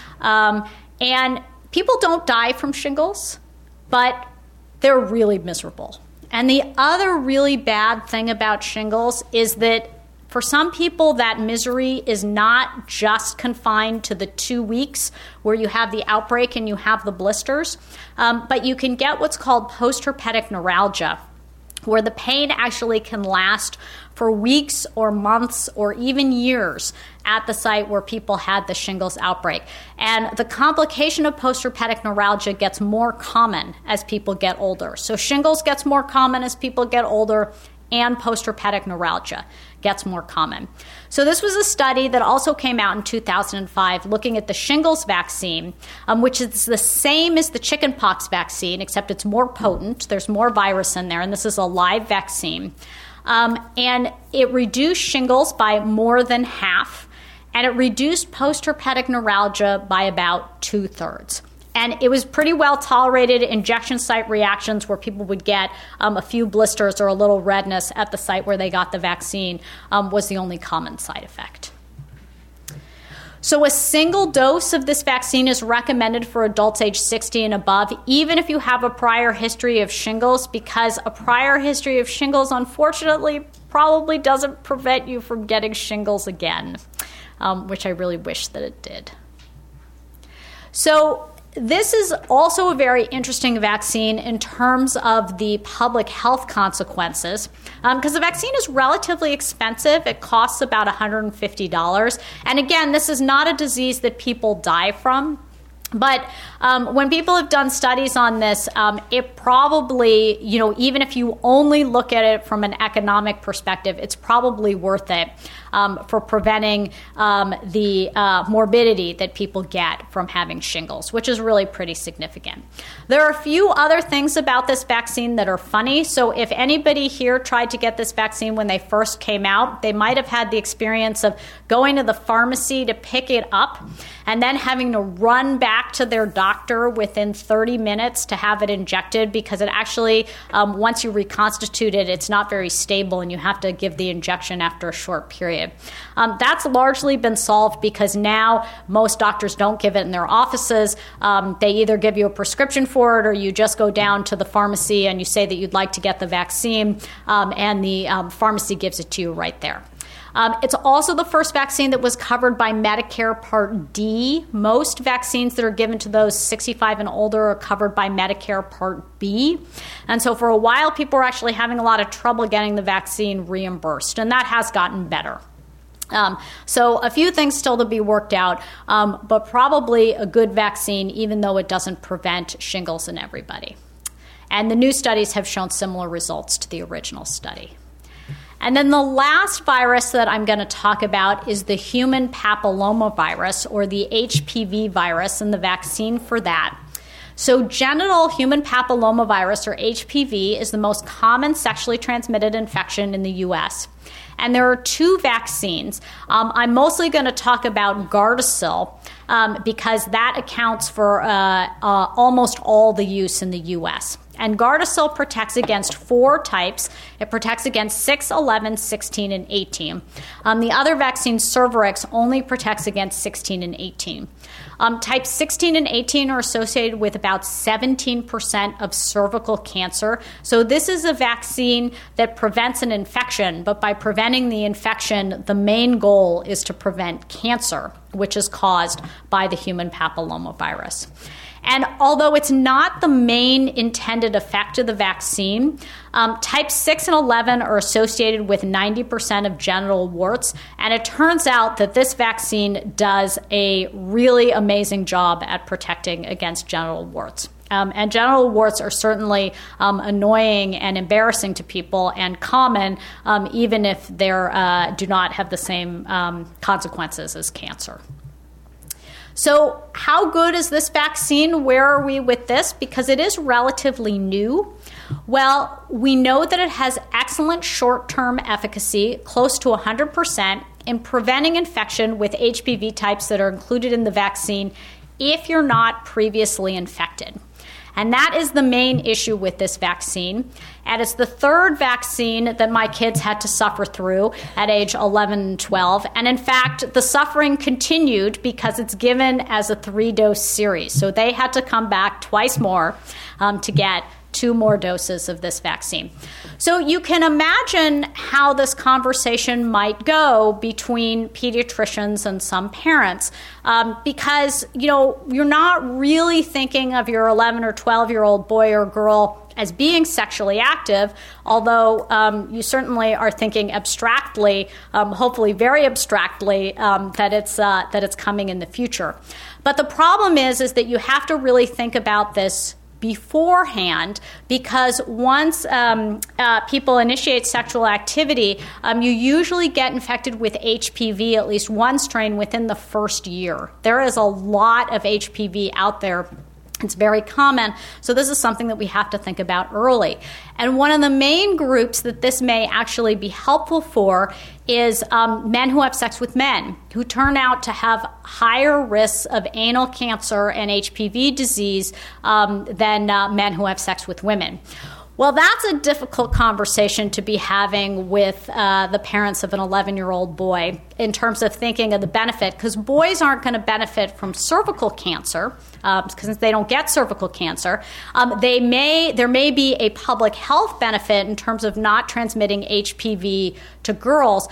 And people don't die from shingles, but they're really miserable. And the other really bad thing about shingles is that for some people, that misery is not just confined to the 2 weeks where you have the outbreak and you have the blisters, but you can get what's called postherpetic neuralgia, where the pain actually can last for weeks or months or even years at the site where people had the shingles outbreak. And the complication of postherpetic neuralgia gets more common as people get older. So shingles gets more common as people get older, and postherpetic neuralgia gets more common. So this was a study that also came out in 2005 looking at the shingles vaccine, which is the same as the chickenpox vaccine, except it's more potent. There's more virus in there, and this is a live vaccine. And it reduced shingles by more than half, and it reduced postherpetic neuralgia by about 2/3. And it was pretty well tolerated. Injection site reactions where people would get a few blisters or a little redness at the site where they got the vaccine was the only common side effect. So a single dose of this vaccine is recommended for adults age 60 and above, even if you have a prior history of shingles, because a prior history of shingles, unfortunately, probably doesn't prevent you from getting shingles again, which I really wish that it did. So this is also a very interesting vaccine in terms of the public health consequences, because the vaccine is relatively expensive. It costs about $150. And again, this is not a disease that people die from. But when people have done studies on this, it probably, even if you only look at it from an economic perspective, it's probably worth it for preventing the morbidity that people get from having shingles, which is really pretty significant. There are a few other things about this vaccine that are funny. So if anybody here tried to get this vaccine when they first came out, they might have had the experience of going to the pharmacy to pick it up and then having to run back to their doctor within 30 minutes to have it injected, because it actually, once you reconstitute it, it's not very stable and you have to give the injection after a short period. That's largely been solved because now most doctors don't give it in their offices. They either give you a prescription for it or you just go down to the pharmacy and you say that you'd like to get the vaccine, and the pharmacy gives it to you right there. It's also the first vaccine that was covered by Medicare Part D. Most vaccines that are given to those 65 and older are covered by Medicare Part B. And so for a while, people were actually having a lot of trouble getting the vaccine reimbursed, and that has gotten better. So a few things still to be worked out, but probably a good vaccine, even though it doesn't prevent shingles in everybody. And the new studies have shown similar results to the original study. And then the last virus that I'm going to talk about is the human papillomavirus, or the HPV virus, and the vaccine for that. So genital human papillomavirus, or HPV, is the most common sexually transmitted infection in the U.S. And there are two vaccines. I'm mostly going to talk about Gardasil because that accounts for almost all the use in the U.S. And Gardasil protects against 4 types. It protects against 6, 11, 16, and 18. The other vaccine, Cervarix, only protects against 16 and 18. Types 16 and 18 are associated with about 17% of cervical cancer. So this is a vaccine that prevents an infection, but by preventing the infection, the main goal is to prevent cancer, which is caused by the human papillomavirus. And although it's not the main intended effect of the vaccine, type 6 and 11 are associated with 90% of genital warts. And it turns out that this vaccine does a really amazing job at protecting against genital warts. And genital warts are certainly annoying and embarrassing to people and common, even if they do not have the same consequences as cancer. So how good is this vaccine? Where are we with this? Because it is relatively new. Well, we know that it has excellent short-term efficacy, close to 100%, in preventing infection with HPV types that are included in the vaccine if you're not previously infected. And that is the main issue with this vaccine. And it's the third vaccine that my kids had to suffer through at age 11 and 12. And in fact, the suffering continued because it's given as a 3-dose series. So they had to come back twice more to get 2 more doses of this vaccine. So you can imagine how this conversation might go between pediatricians and some parents because, you're not really thinking of your 11 or 12-year-old boy or girl as being sexually active, although you certainly are thinking abstractly, hopefully very abstractly, that it's coming in the future. But the problem is that you have to really think about this beforehand, because once people initiate sexual activity, you usually get infected with HPV, at least one strain, within the first year. There is a lot of HPV out there. It's very common. So this is something that we have to think about early. And one of the main groups that this may actually be helpful for is men who have sex with men, who turn out to have higher risks of anal cancer and HPV disease than men who have sex with women. Well, that's a difficult conversation to be having with the parents of an 11-year-old boy in terms of thinking of the benefit, because boys aren't going to benefit from cervical cancer because they don't get cervical cancer. There may be a public health benefit in terms of not transmitting HPV to girls,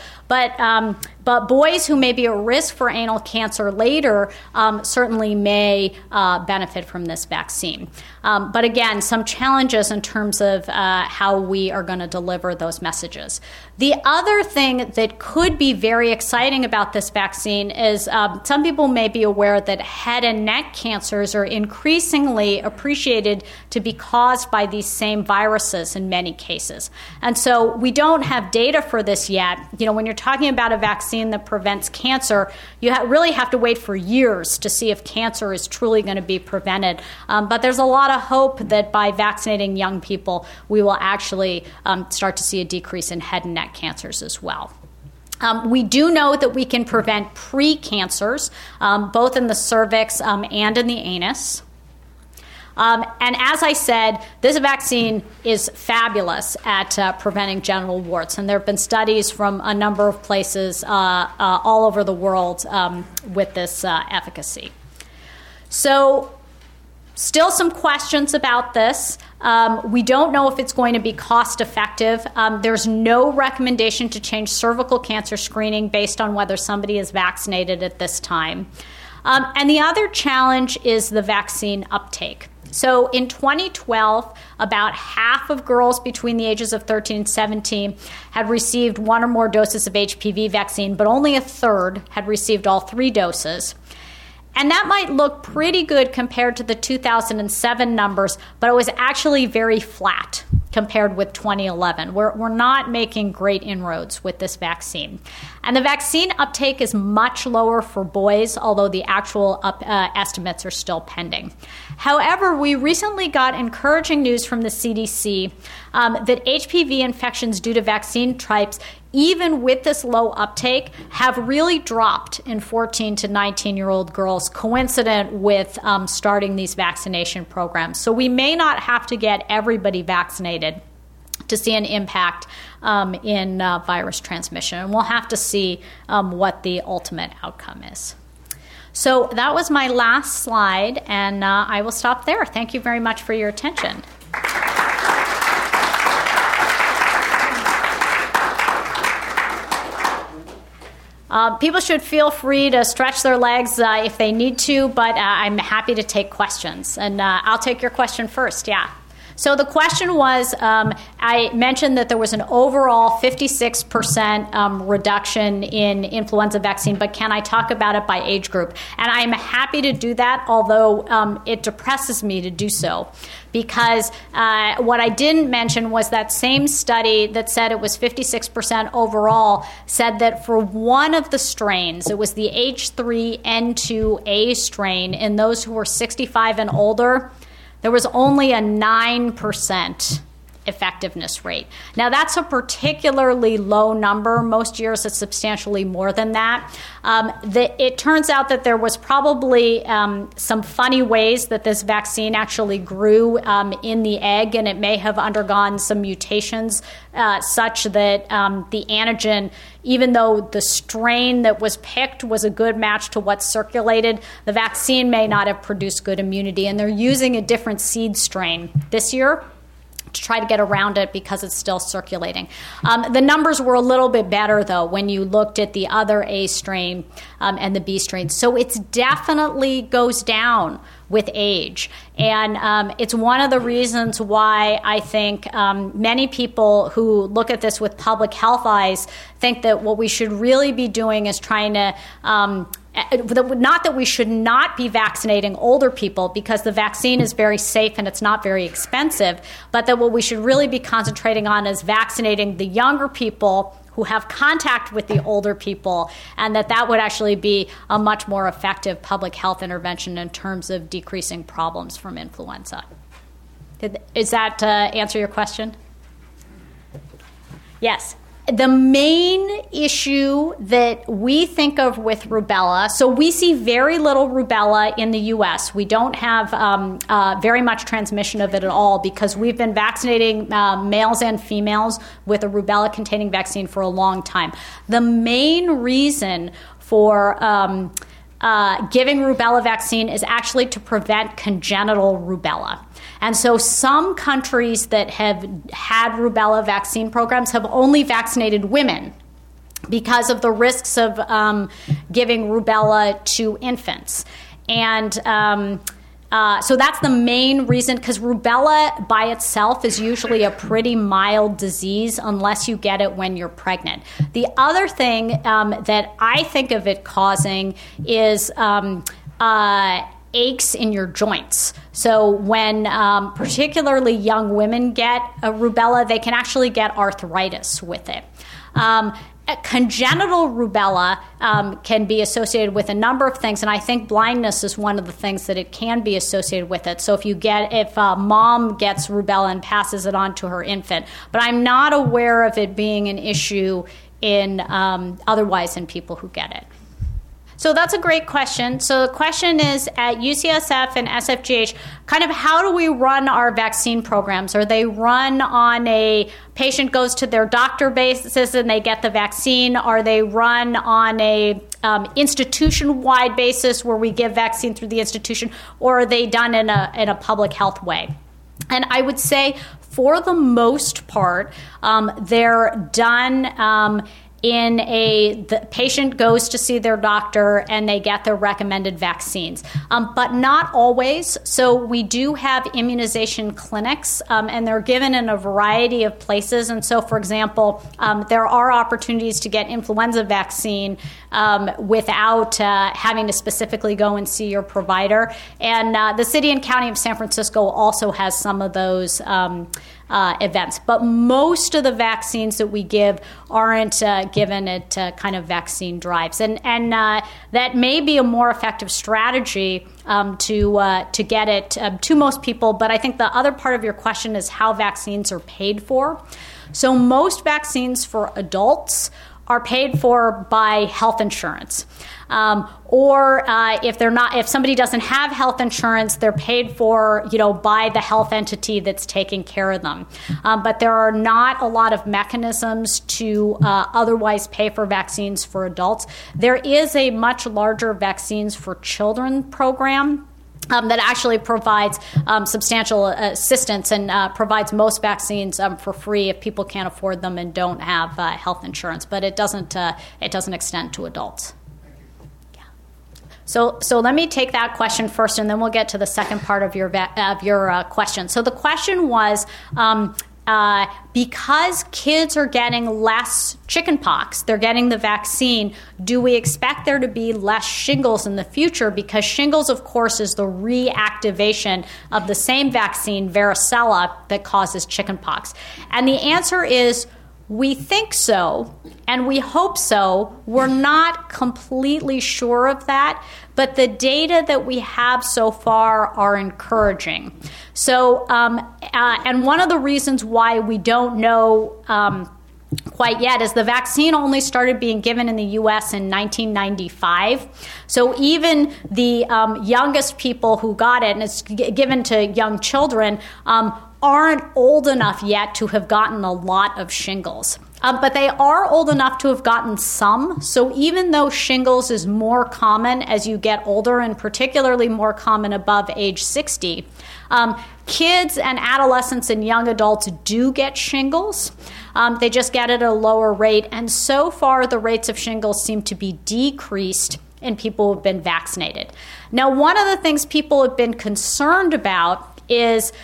but boys who may be at risk for anal cancer later certainly may benefit from this vaccine. But again, some challenges in terms of how we are going to deliver those messages. The other thing that could be very exciting about this vaccine is some people may be aware that head and neck cancers are increasingly appreciated to be caused by these same viruses in many cases. And so we don't have data for this yet. When you're talking about a vaccine that prevents cancer, you really have to wait for years to see if cancer is truly going to be prevented. But there's a lot of hope that by vaccinating young people, we will actually start to see a decrease in head and neck cancers as well. We do know that we can prevent pre-cancers, both in the cervix and in the anus. And as I said, this vaccine is fabulous at preventing genital warts. And there have been studies from a number of places all over the world with this efficacy. So still some questions about this. We don't know if it's going to be cost effective. There's no recommendation to change cervical cancer screening based on whether somebody is vaccinated at this time. And the other challenge is the vaccine uptake. So in 2012, about half of girls between the ages of 13 and 17 had received 1 or more doses of HPV vaccine, but only a third had received all 3 doses. And that might look pretty good compared to the 2007 numbers, but it was actually very flat compared with 2011. We're not making great inroads with this vaccine. And the vaccine uptake is much lower for boys, although the actual estimates are still pending. However, we recently got encouraging news from the CDC that HPV infections due to vaccine types, even with this low uptake, have really dropped in 14 to 19-year-old girls, coincident with starting these vaccination programs. So we may not have to get everybody vaccinated to see an impact in virus transmission. And we'll have to see what the ultimate outcome is. So that was my last slide, and I will stop there. Thank you very much for your attention. People should feel free to stretch their legs if they need to, but I'm happy to take questions. And I'll take your question first, yeah. So the question was, I mentioned that there was an overall 56% reduction in influenza vaccine, but can I talk about it by age group? And I'm happy to do that, although it depresses me to do so. Because what I didn't mention was that same study that said it was 56% overall said that for one of the strains, it was the H3N2A strain, in those who were 65 and older, there was only a 9% effectiveness rate. Now, that's a particularly low number. Most years it's substantially more than that. It turns out that there was probably some funny ways that this vaccine actually grew in the egg, and it may have undergone some mutations such that the antigen, even though the strain that was picked was a good match to what's circulated, the vaccine may not have produced good immunity, and they're using a different seed strain this year to try to get around it because it's still circulating. The numbers were a little bit better, though, when you looked at the other A strain and the B strain. So it definitely goes down with age. And it's one of the reasons why I think many people who look at this with public health eyes think that what we should really be doing is trying to not that we should not be vaccinating older people, because the vaccine is very safe and it's not very expensive, but that what we should really be concentrating on is vaccinating the younger people who have contact with the older people, and that would actually be a much more effective public health intervention in terms of decreasing problems from influenza. Does that answer your question? Yes. The main issue that we think of with rubella, so we see very little rubella in the U.S. We don't have very much transmission of it at all because we've been vaccinating males and females with a rubella-containing vaccine for a long time. The main reason for giving rubella vaccine is actually to prevent congenital rubella. And so some countries that have had rubella vaccine programs have only vaccinated women because of the risks of giving rubella to infants. And so that's the main reason, because rubella by itself is usually a pretty mild disease unless you get it when you're pregnant. The other thing that I think of it causing is aches in your joints. So when particularly young women get a rubella, they can actually get arthritis with it. Congenital rubella can be associated with a number of things, and I think blindness is one of the things that it can be associated with it. So if mom gets rubella and passes it on to her infant, but I'm not aware of it being an issue in otherwise in people who get it. So that's a great question. So the question is, at UCSF and SFGH, kind of how do we run our vaccine programs? Are they run on a patient goes to their doctor basis and they get the vaccine? Are they run on a institution-wide basis where we give vaccine through the institution? Or are they done in a public health way? And I would say, for the most part, they're done the patient goes to see their doctor and they get their recommended vaccines, but not always. So we do have immunization clinics, and they're given in a variety of places. And so, for example, there are opportunities to get influenza vaccine without having to specifically go and see your provider. And the city and county of San Francisco also has some of those events. But most of the vaccines that we give aren't given it kind of vaccine drives. And that may be a more effective strategy to get it to most people. But I think the other part of your question is how vaccines are paid for. So most vaccines for adults are paid for by health insurance. Or if somebody doesn't have health insurance, they're paid for, by the health entity that's taking care of them. But there are not a lot of mechanisms to otherwise pay for vaccines for adults. There is a much larger vaccines for children program that actually provides substantial assistance and provides most vaccines for free if people can't afford them and don't have health insurance. But it doesn't extend to adults. So let me take that question first, and then we'll get to the second part of your question. So the question was, because kids are getting less chickenpox, they're getting the vaccine, do we expect there to be less shingles in the future? Because shingles, of course, is the reactivation of the same vaccine, varicella, that causes chickenpox. And the answer is, we think so, and we hope so. We're not completely sure of that, but the data that we have so far are encouraging. So, and one of the reasons why we don't know quite yet is the vaccine only started being given in the U.S. in 1995. So even the youngest people who got it, and it's given to young children, aren't old enough yet to have gotten a lot of shingles. But they are old enough to have gotten some. So even though shingles is more common as you get older, and particularly more common above age 60, kids and adolescents and young adults do get shingles. They just get it at a lower rate. And so far, the rates of shingles seem to be decreased in people who have been vaccinated. Now, one of the things people have been concerned about is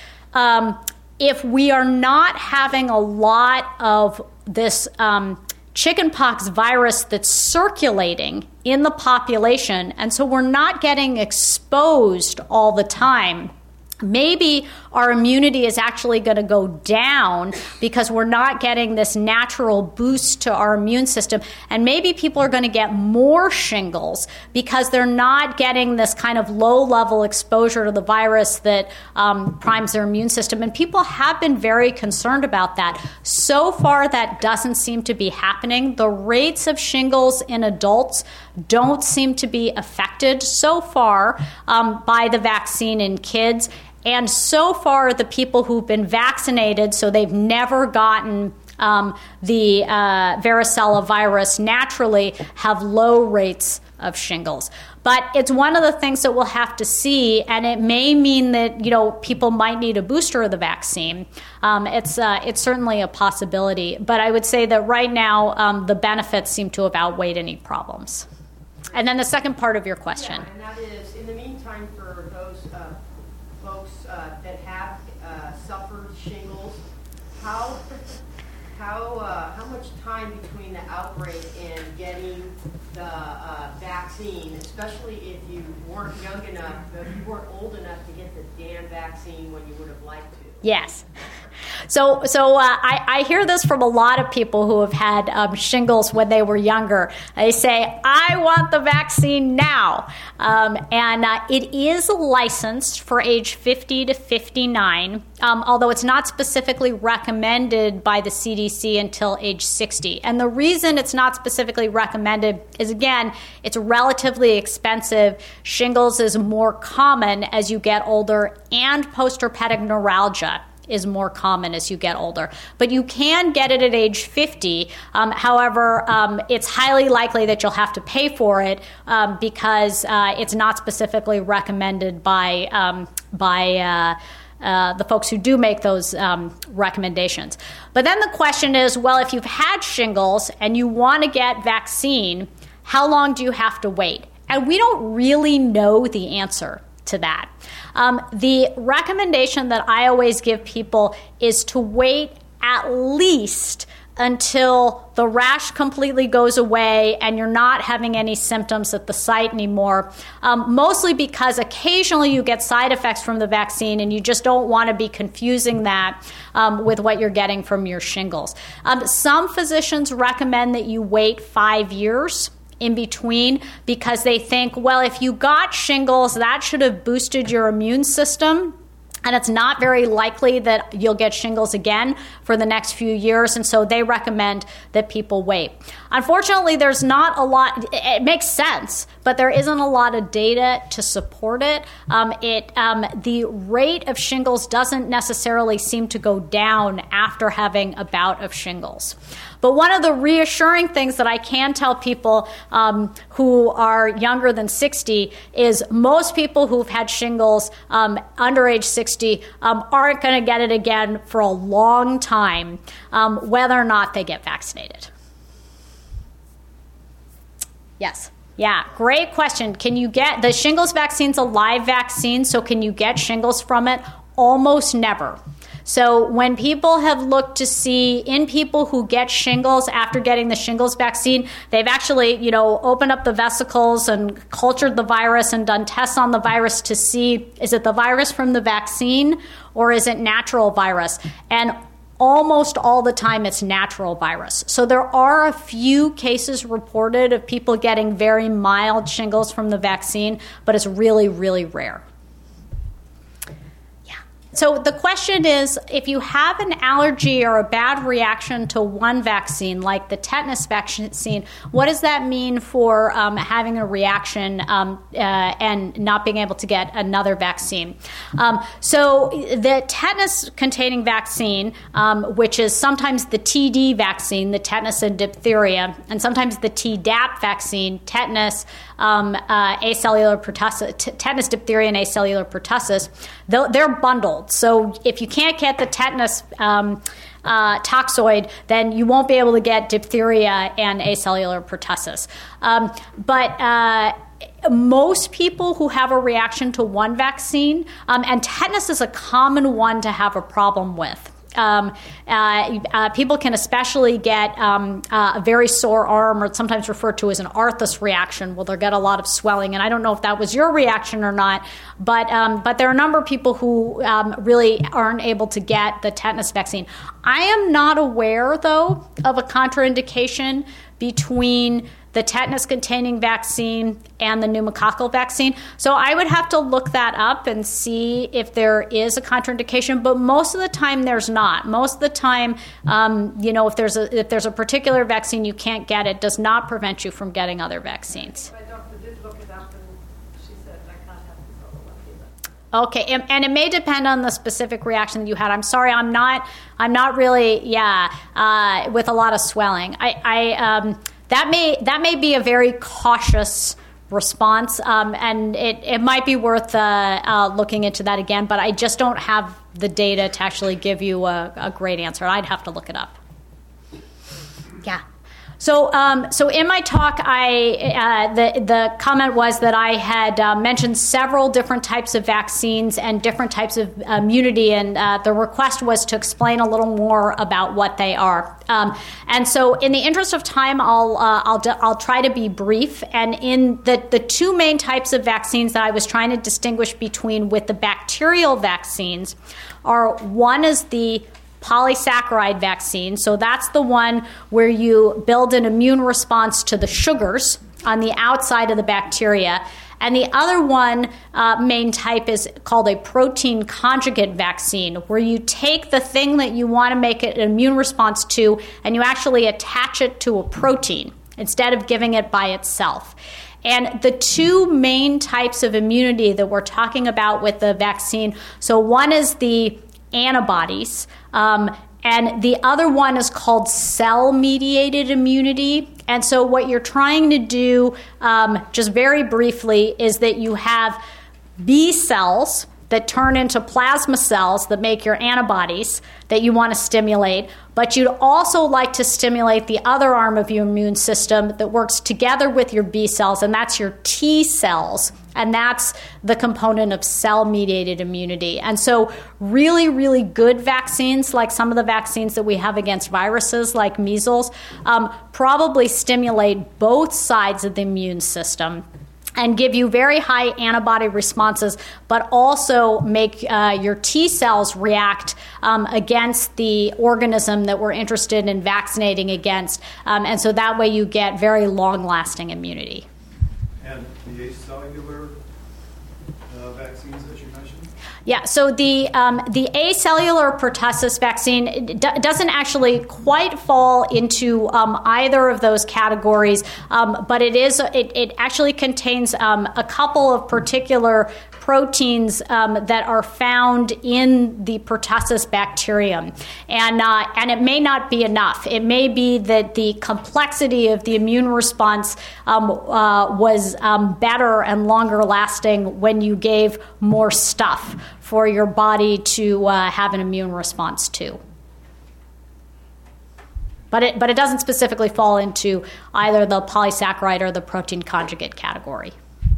if we are not having a lot of this chickenpox virus that's circulating in the population, and so we're not getting exposed all the time, maybe our immunity is actually going to go down because we're not getting this natural boost to our immune system. And maybe people are going to get more shingles because they're not getting this kind of low-level exposure to the virus that primes their immune system. And people have been very concerned about that. So far, that doesn't seem to be happening. The rates of shingles in adults don't seem to be affected so far by the vaccine in kids. And so far, the people who've been vaccinated, so they've never gotten the varicella virus naturally, have low rates of shingles. But it's one of the things that we'll have to see, and it may mean that people might need a booster of the vaccine. It's certainly a possibility, but I would say that right now the benefits seem to have outweighed any problems. And then the second part of your question. Yeah, and that is, in the meantime, for those folks that have suffered shingles, how much time between the outbreak and getting the vaccine, especially if you weren't young enough, if you weren't old enough to get the damn vaccine when you would have liked to? Yes. So I hear this from a lot of people who have had shingles when they were younger. They say, I want the vaccine now. And it is licensed for age 50 to 59, although it's not specifically recommended by the CDC until age 60. And the reason it's not specifically recommended is, again, it's relatively expensive. Shingles is more common as you get older, and postherpetic neuralgia is more common as you get older. But you can get it at age 50. However, it's highly likely that you'll have to pay for it because it's not specifically recommended by the folks who do make those recommendations. But then the question is, well, if you've had shingles and you want to get vaccine, how long do you have to wait? And we don't really know the answer to that. The recommendation that I always give people is to wait at least until the rash completely goes away and you're not having any symptoms at the site anymore, mostly because occasionally you get side effects from the vaccine and you just don't want to be confusing that with what you're getting from your shingles. Some physicians recommend that you wait 5 years in between because they think, well, if you got shingles, that should have boosted your immune system. And it's not very likely that you'll get shingles again for the next few years. And so they recommend that people wait. Unfortunately, there's not a lot. It makes sense, but there isn't a lot of data to support it. The rate of shingles doesn't necessarily seem to go down after having a bout of shingles. But one of the reassuring things that I can tell people who are younger than 60 is most people who've had shingles under age 60 aren't going to get it again for a long time, whether or not they get vaccinated. Yes. Yeah, great question. Can you get the shingles vaccine's a live vaccine, so can you get shingles from it? Almost never. So when people have looked to see in people who get shingles after getting the shingles vaccine, they've actually, opened up the vesicles and cultured the virus and done tests on the virus to see, is it the virus from the vaccine or is it natural virus? And almost all the time it's natural virus. So there are a few cases reported of people getting very mild shingles from the vaccine, but it's really, really rare. So the question is, if you have an allergy or a bad reaction to one vaccine, like the tetanus vaccine, what does that mean for having a reaction and not being able to get another vaccine? So the tetanus-containing vaccine, which is sometimes the TD vaccine, the tetanus and diphtheria, and sometimes the Tdap vaccine, tetanus, acellular pertussis, tetanus, diphtheria, and acellular pertussis, they're bundled. So if you can't get the tetanus toxoid, then you won't be able to get diphtheria and acellular pertussis. But most people who have a reaction to one vaccine, and tetanus is a common one to have a problem with. People can especially get a very sore arm, or sometimes referred to as an arthus reaction. Well, they'll get a lot of swelling, and I don't know if that was your reaction or not, but there are a number of people who really aren't able to get the tetanus vaccine. I am not aware, though, of a contraindication between the tetanus-containing vaccine and the pneumococcal vaccine. So I would have to look that up and see if there is a contraindication, but most of the time there's not. Most of the time, if there's a particular vaccine you can't get, it does not prevent you from getting other vaccines. My doctor did look it up, and she said I can't have this other one either. Okay, and it may depend on the specific reaction that you had. I'm sorry, I'm not really, with a lot of swelling. That may be a very cautious response, and it might be worth looking into that again, but I just don't have the data to actually give you a great answer. I'd have to look it up. Yeah. So in my talk, the comment was that I had mentioned several different types of vaccines and different types of immunity, and the request was to explain a little more about what they are. And so, in the interest of time, I'll try to be brief. And in the two main types of vaccines that I was trying to distinguish between with the bacterial vaccines are, one is the polysaccharide vaccine. So that's the one where you build an immune response to the sugars on the outside of the bacteria. And the other one main type is called a protein conjugate vaccine, where you take the thing that you want to make an immune response to and you actually attach it to a protein instead of giving it by itself. And the two main types of immunity that we're talking about with the vaccine, so one is the antibodies, and the other one is called cell-mediated immunity. And so what you're trying to do, just very briefly, is that you have B cells that turn into plasma cells that make your antibodies that you want to stimulate, but you'd also like to stimulate the other arm of your immune system that works together with your B cells, and that's your T cells. And that's the component of cell-mediated immunity. And so really, really good vaccines, like some of the vaccines that we have against viruses like measles, probably stimulate both sides of the immune system and give you very high antibody responses, but also make your T cells react against the organism that we're interested in vaccinating against. And so that way you get very long-lasting immunity. And the acellular vaccines that you mentioned? Yeah, so the acellular pertussis vaccine doesn't actually quite fall into either of those categories, but it actually contains a couple of particular proteins that are found in the pertussis bacterium, and it may not be enough. It may be that the complexity of the immune response was better and longer lasting when you gave more stuff for your body to have an immune response to. But it doesn't specifically fall into either the polysaccharide or the protein conjugate category.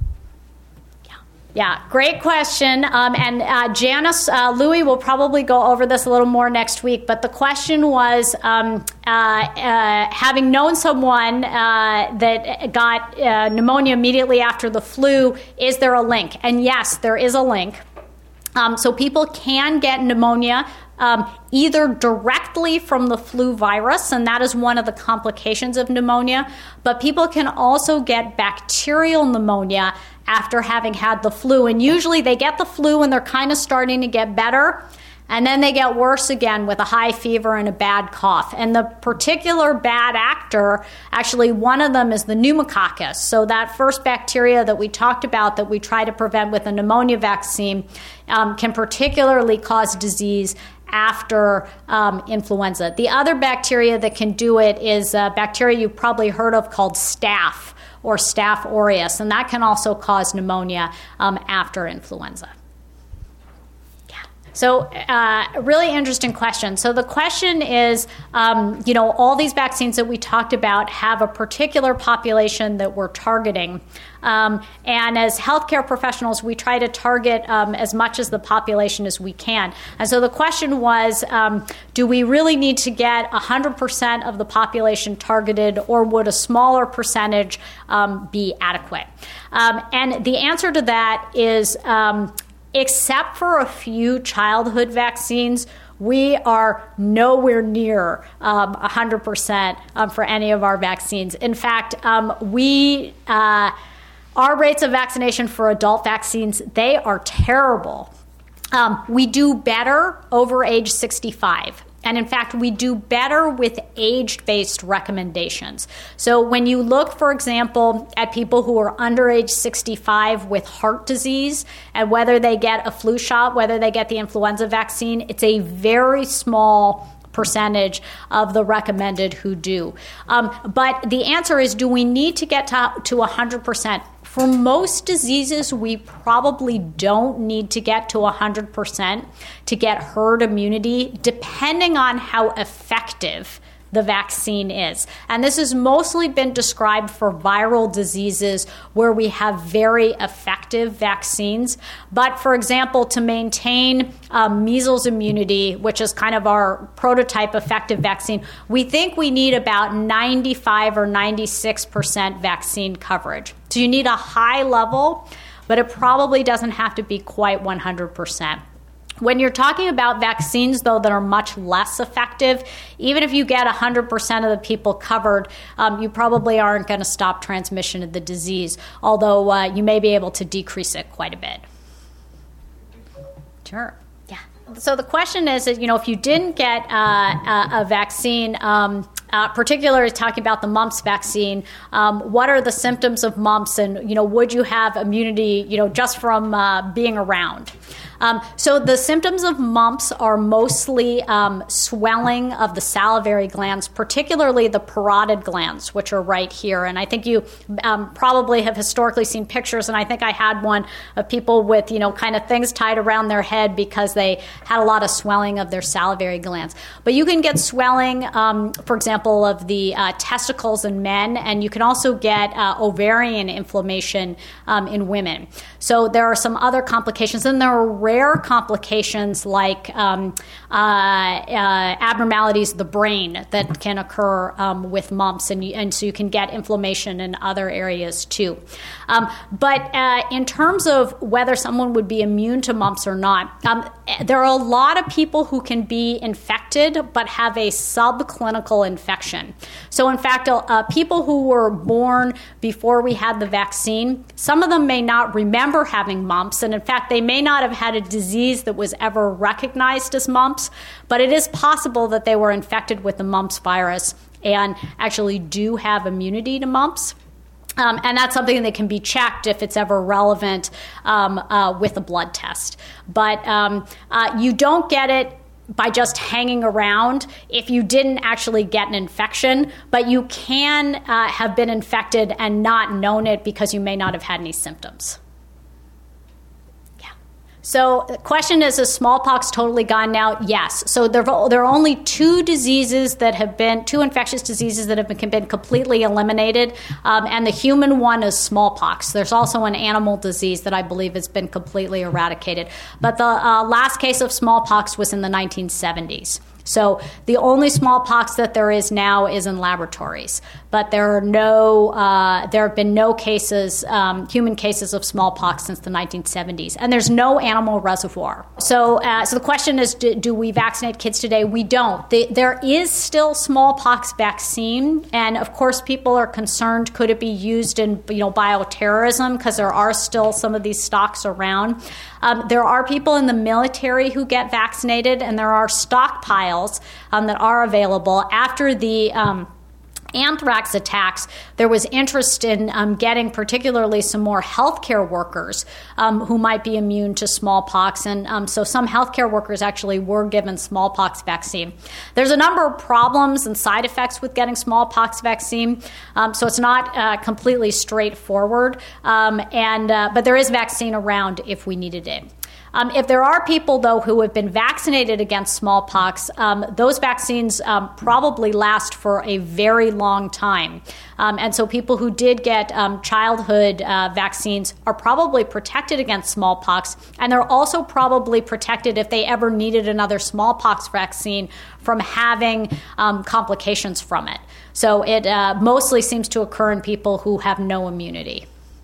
Yeah, great question. And Janice Louie will probably go over this a little more next week. But the question was, having known someone that got pneumonia immediately after the flu, is there a link? And yes, there is a link. So people can get pneumonia either directly from the flu virus, and that is one of the complications of pneumonia, but people can also get bacterial pneumonia after having had the flu. And usually they get the flu and they're kind of starting to get better, and then they get worse again with a high fever and a bad cough. And the particular bad actor, actually one of them is the pneumococcus. So that first bacteria that we talked about that we try to prevent with a pneumonia vaccine can particularly cause disease after influenza. The other bacteria that can do it is a bacteria you've probably heard of called Staph or Staph aureus, and that can also cause pneumonia after influenza. So really interesting question. So the question is, all these vaccines that we talked about have a particular population that we're targeting. And as healthcare professionals, we try to target as much as the population as we can. And so the question was, do we really need to get 100% of the population targeted, or would a smaller percentage be adequate? And the answer to that is, except for a few childhood vaccines, we are nowhere near 100% for any of our vaccines. In fact, our rates of vaccination for adult vaccines, they are terrible. We do better over age 65. And in fact, we do better with age-based recommendations. So when you look, for example, at people who are under age 65 with heart disease and whether they get a flu shot, whether they get the influenza vaccine, it's a very small percentage of the recommended who do. But the answer is, do we need to get to 100%? For most diseases, we probably don't need to get to 100% to get herd immunity, depending on how effective the vaccine is. And this has mostly been described for viral diseases where we have very effective vaccines. But for example, to maintain measles immunity, which is kind of our prototype effective vaccine, we think we need about 95 or 96% vaccine coverage. So you need a high level, but it probably doesn't have to be quite 100%. When you're talking about vaccines, though, that are much less effective, even if you get 100% of the people covered, you probably aren't going to stop transmission of the disease, although you may be able to decrease it quite a bit. Sure. Yeah. So the question is, if you didn't get a vaccine, particularly talking about the mumps vaccine, what are the symptoms of mumps, and would you have immunity, just from being around? So the symptoms of mumps are mostly swelling of the salivary glands, particularly the parotid glands, which are right here. And I think you probably have historically seen pictures, and I think I had one of people with, kind of things tied around their head because they had a lot of swelling of their salivary glands. But you can get swelling, for example, of the testicles in men, and you can also get ovarian inflammation in women. So there are some other complications, and there are rare complications like abnormalities of the brain that can occur with mumps, and so you can get inflammation in other areas too. But in terms of whether someone would be immune to mumps or not, there are a lot of people who can be infected but have a subclinical infection. So in fact, people who were born before we had the vaccine, some of them may not remember having mumps, and in fact, they may not have had a disease that was ever recognized as mumps, but it is possible that they were infected with the mumps virus and actually do have immunity to mumps. And that's something that can be checked if it's ever relevant with a blood test. But you don't get it by just hanging around if you didn't actually get an infection, but you can have been infected and not known it because you may not have had any symptoms. So the question is smallpox totally gone now? Yes. So there are only two infectious diseases that have been completely eliminated, and the human one is smallpox. There's also an animal disease that I believe has been completely eradicated. But the last case of smallpox was in the 1970s. So the only smallpox that there is now is in laboratories, but there have been no cases, human cases of smallpox since the 1970s, and there's no animal reservoir. So the question is, do we vaccinate kids today? We don't. There is still smallpox vaccine, and of course, people are concerned: could it be used in bioterrorism? Because there are still some of these stocks around. There are people in the military who get vaccinated, and there are stockpiles that are available. After the anthrax attacks, there was interest in getting particularly some more healthcare workers who might be immune to smallpox. And so some healthcare workers actually were given smallpox vaccine. There's a number of problems and side effects with getting smallpox vaccine, so it's not completely straightforward. But there is vaccine around if we needed it. If there are people, though, who have been vaccinated against smallpox, those vaccines probably last for a very long time. And so people who did get childhood vaccines are probably protected against smallpox, and they're also probably protected if they ever needed another smallpox vaccine from having complications from it. So it mostly seems to occur in people who have no immunity.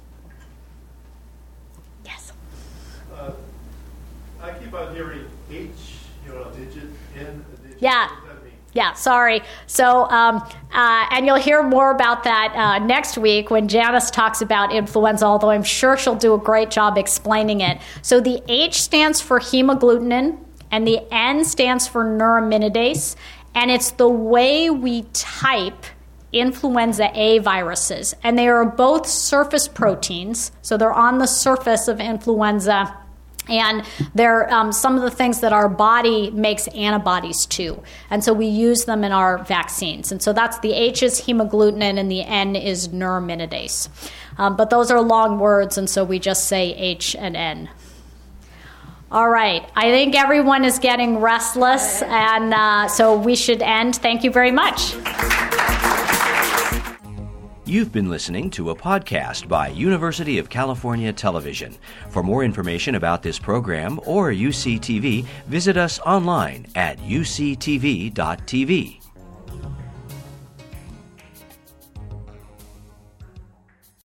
About hearing H, a digit, N, a digit. Yeah. What does that mean? Yeah, sorry. So, and you'll hear more about that next week when Janice talks about influenza, although I'm sure she'll do a great job explaining it. So the H stands for hemagglutinin, and the N stands for neuraminidase, and it's the way we type influenza A viruses. And they are both surface proteins, so they're on the surface of influenza. And they're some of the things that our body makes antibodies to. And so we use them in our vaccines. And so that's the H is hemagglutinin and the N is neuraminidase. But those are long words, and so we just say H and N. All right. I think everyone is getting restless, and so we should end. Thank you very much. You've been listening to a podcast by University of California Television. For more information about this program or UCTV, visit us online at uctv.tv.